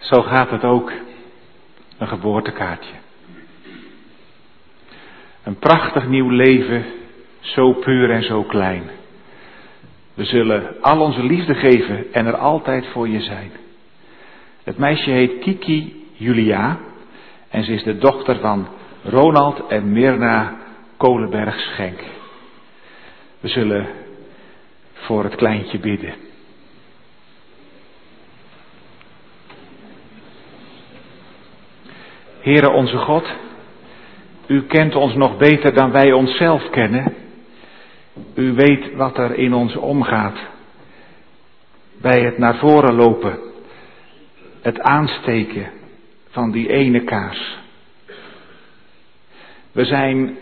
Zo gaat het ook, een geboortekaartje. Een prachtig nieuw leven, zo puur en zo klein. We zullen al onze liefde geven en er altijd voor je zijn. Het meisje heet Kiki Julia en ze is de dochter van Ronald en Mirna Kolenberg-Schenk. We zullen voor het kleintje bidden. Heere onze God, u kent ons nog beter dan wij onszelf kennen. U weet wat er in ons omgaat. Bij het naar voren lopen, het aansteken van die ene kaars. We zijn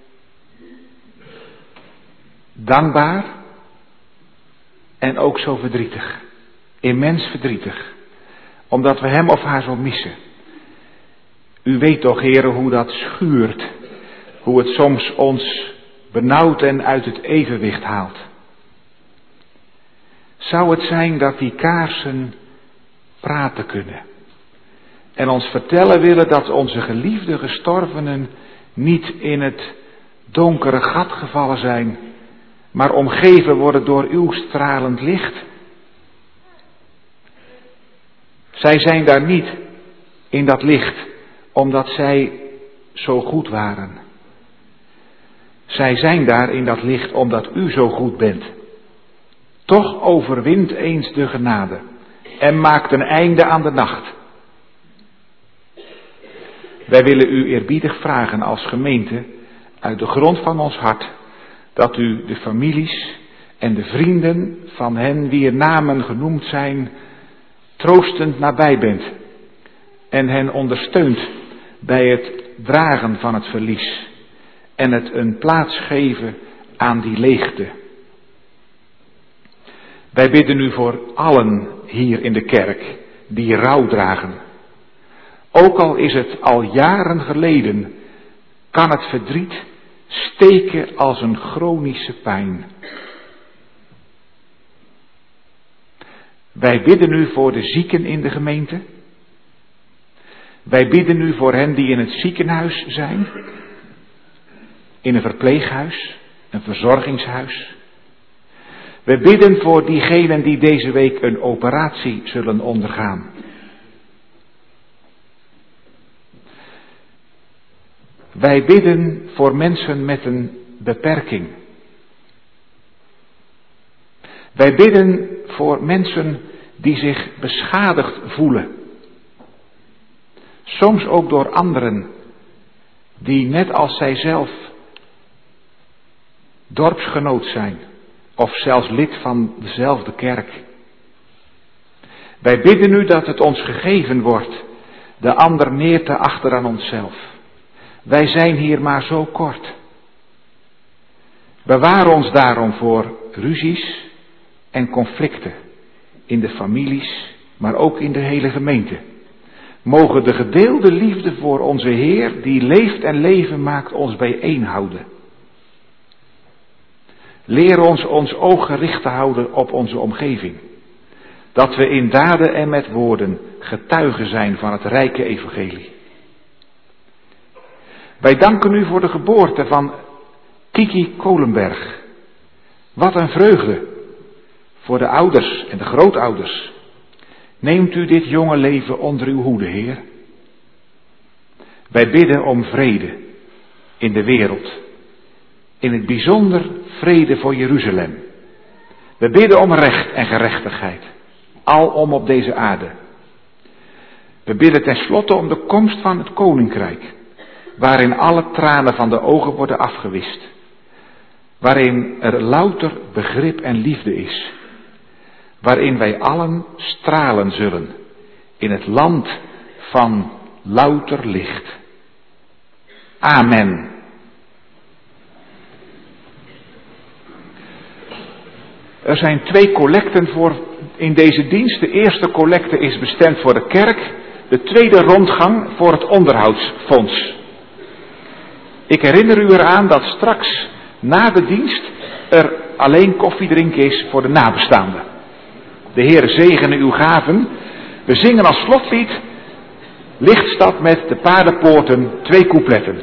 dankbaar en ook zo verdrietig. Immens verdrietig. Omdat we hem of haar zo missen. U weet toch, Heere, hoe dat schuurt. Hoe het soms ons benauwd en uit het evenwicht haalt. Zou het zijn dat die kaarsen praten kunnen. En ons vertellen willen dat onze geliefde gestorvenen niet in het donkere gat gevallen zijn, maar omgeven worden door uw stralend licht. Zij zijn daar niet in dat licht, omdat zij zo goed waren. Zij zijn daar in dat licht omdat u zo goed bent. Toch overwint eens de genade en maakt een einde aan de nacht. Wij willen u eerbiedig vragen als gemeente uit de grond van ons hart dat u de families en de vrienden van hen wier namen genoemd zijn troostend nabij bent en hen ondersteunt bij het dragen van het verlies en het een plaats geven aan die leegte. Wij bidden u voor allen hier in de kerk die rouw dragen. Ook al is het al jaren geleden, kan het verdriet steken als een chronische pijn. Wij bidden u voor de zieken in de gemeente. Wij bidden u voor hen die in het ziekenhuis zijn, in een verpleeghuis, een verzorgingshuis. We bidden voor diegenen die deze week een operatie zullen ondergaan. Wij bidden voor mensen met een beperking. Wij bidden voor mensen die zich beschadigd voelen. Soms ook door anderen die net als zijzelf dorpsgenoot zijn of zelfs lid van dezelfde kerk. Wij bidden u dat het ons gegeven wordt de ander neer te achten aan onszelf. Wij zijn hier maar zo kort. Bewaar ons daarom voor ruzies en conflicten in de families, maar ook in de hele gemeente. Mogen de gedeelde liefde voor onze Heer, die leeft en leven maakt, ons bijeenhouden. Leer ons ons oog gericht te houden op onze omgeving. Dat we in daden en met woorden getuigen zijn van het rijke evangelie. Wij danken u voor de geboorte van Kiki Kolenberg. Wat een vreugde voor de ouders en de grootouders. Neemt u dit jonge leven onder uw hoede, Heer. Wij bidden om vrede in de wereld. In het bijzonder vrede voor Jeruzalem. We bidden om recht en gerechtigheid. Alom op deze aarde. We bidden tenslotte om de komst van het koninkrijk. Waarin alle tranen van de ogen worden afgewist. Waarin er louter begrip en liefde is. Waarin wij allen stralen zullen. In het land van louter licht. Amen. Er zijn twee collecten voor in deze dienst. De eerste collecte is bestemd voor de kerk. De tweede rondgang voor het onderhoudsfonds. Ik herinner u eraan dat straks na de dienst er alleen koffie drinken is voor de nabestaanden. De Heer zegene uw gaven, We zingen als slotlied Lichtstad met de paardenpoorten, twee coupletten.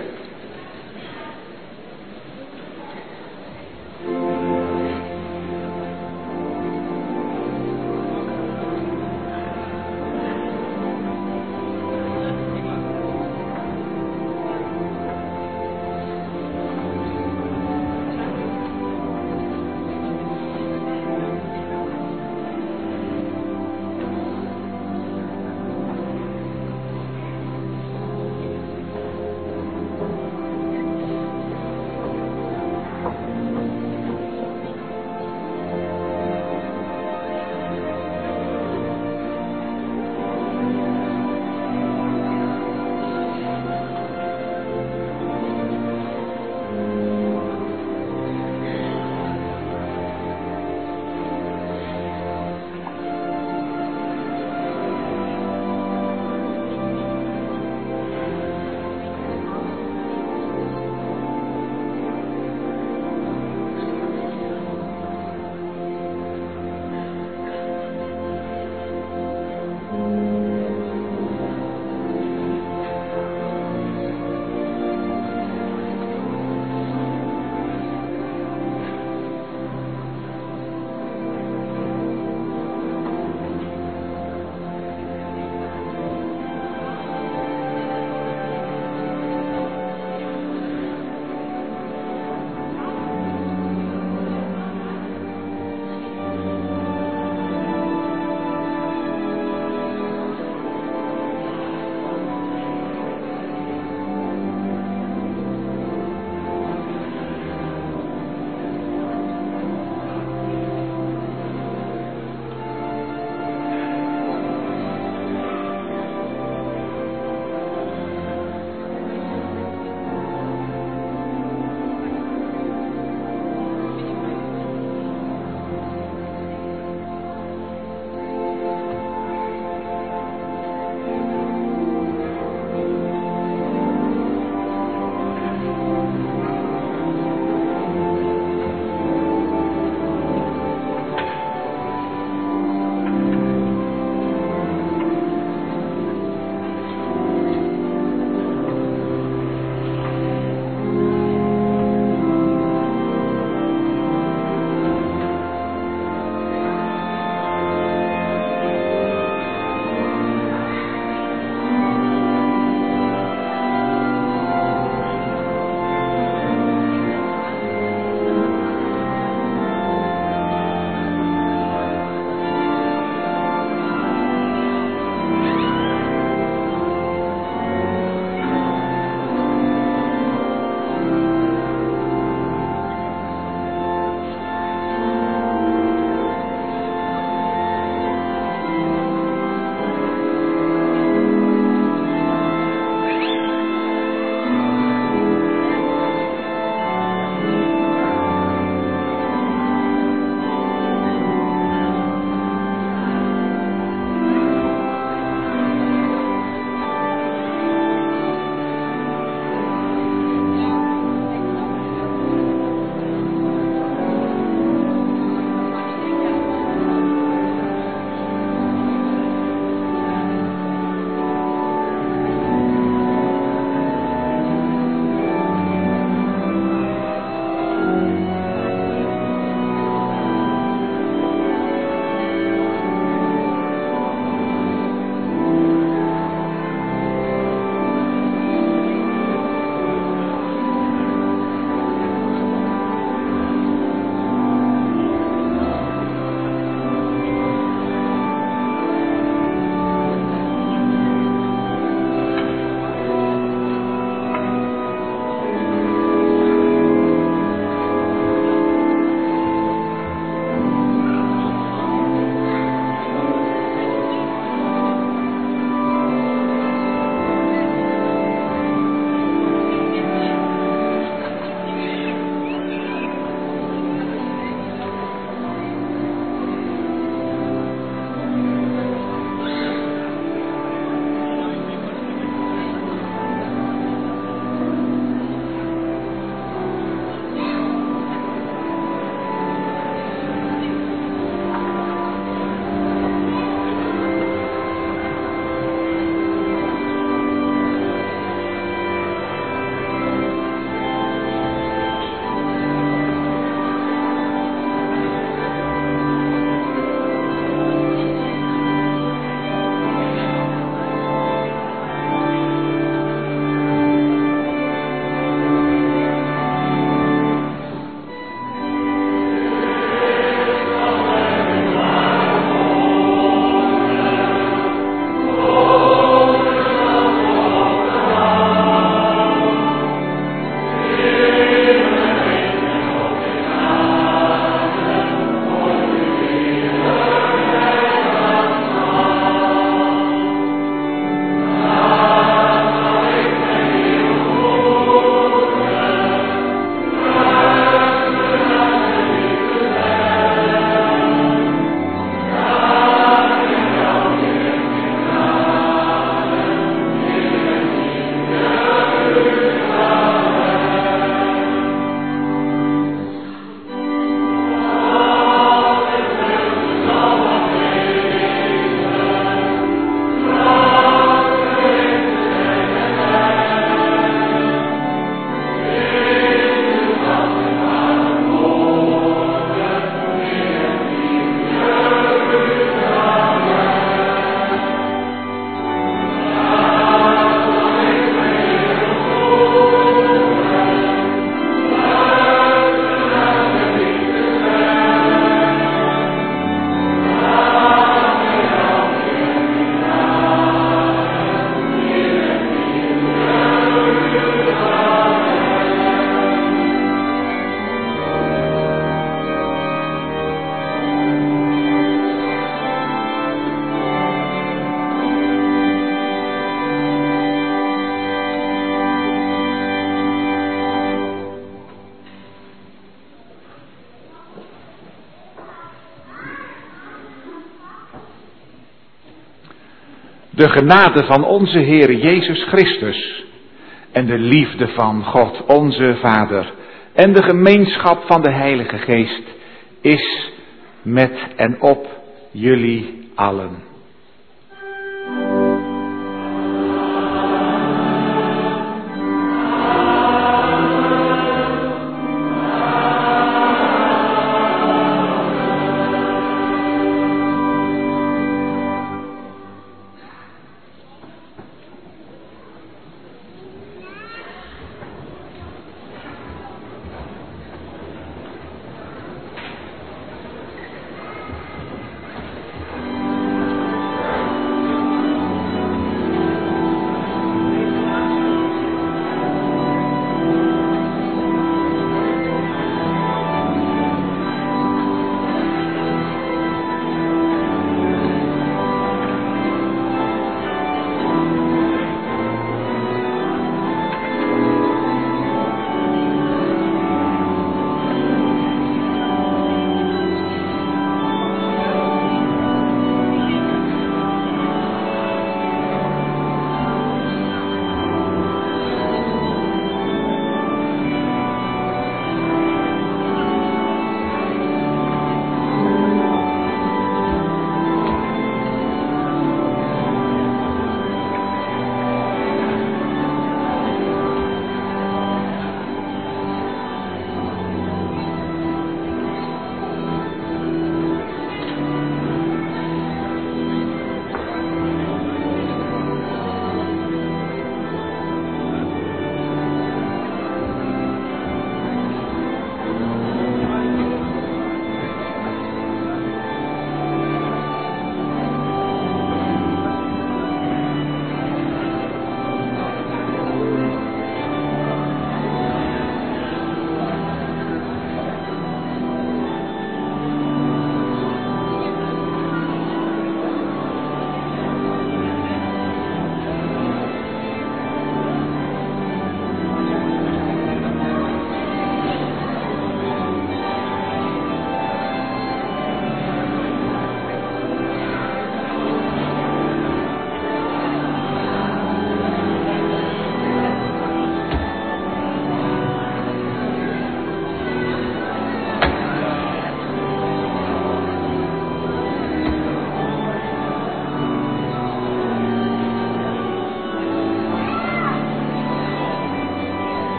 de genade van onze Heer Jezus Christus en de liefde van God onze Vader en de gemeenschap van de Heilige Geest is met en op jullie allen.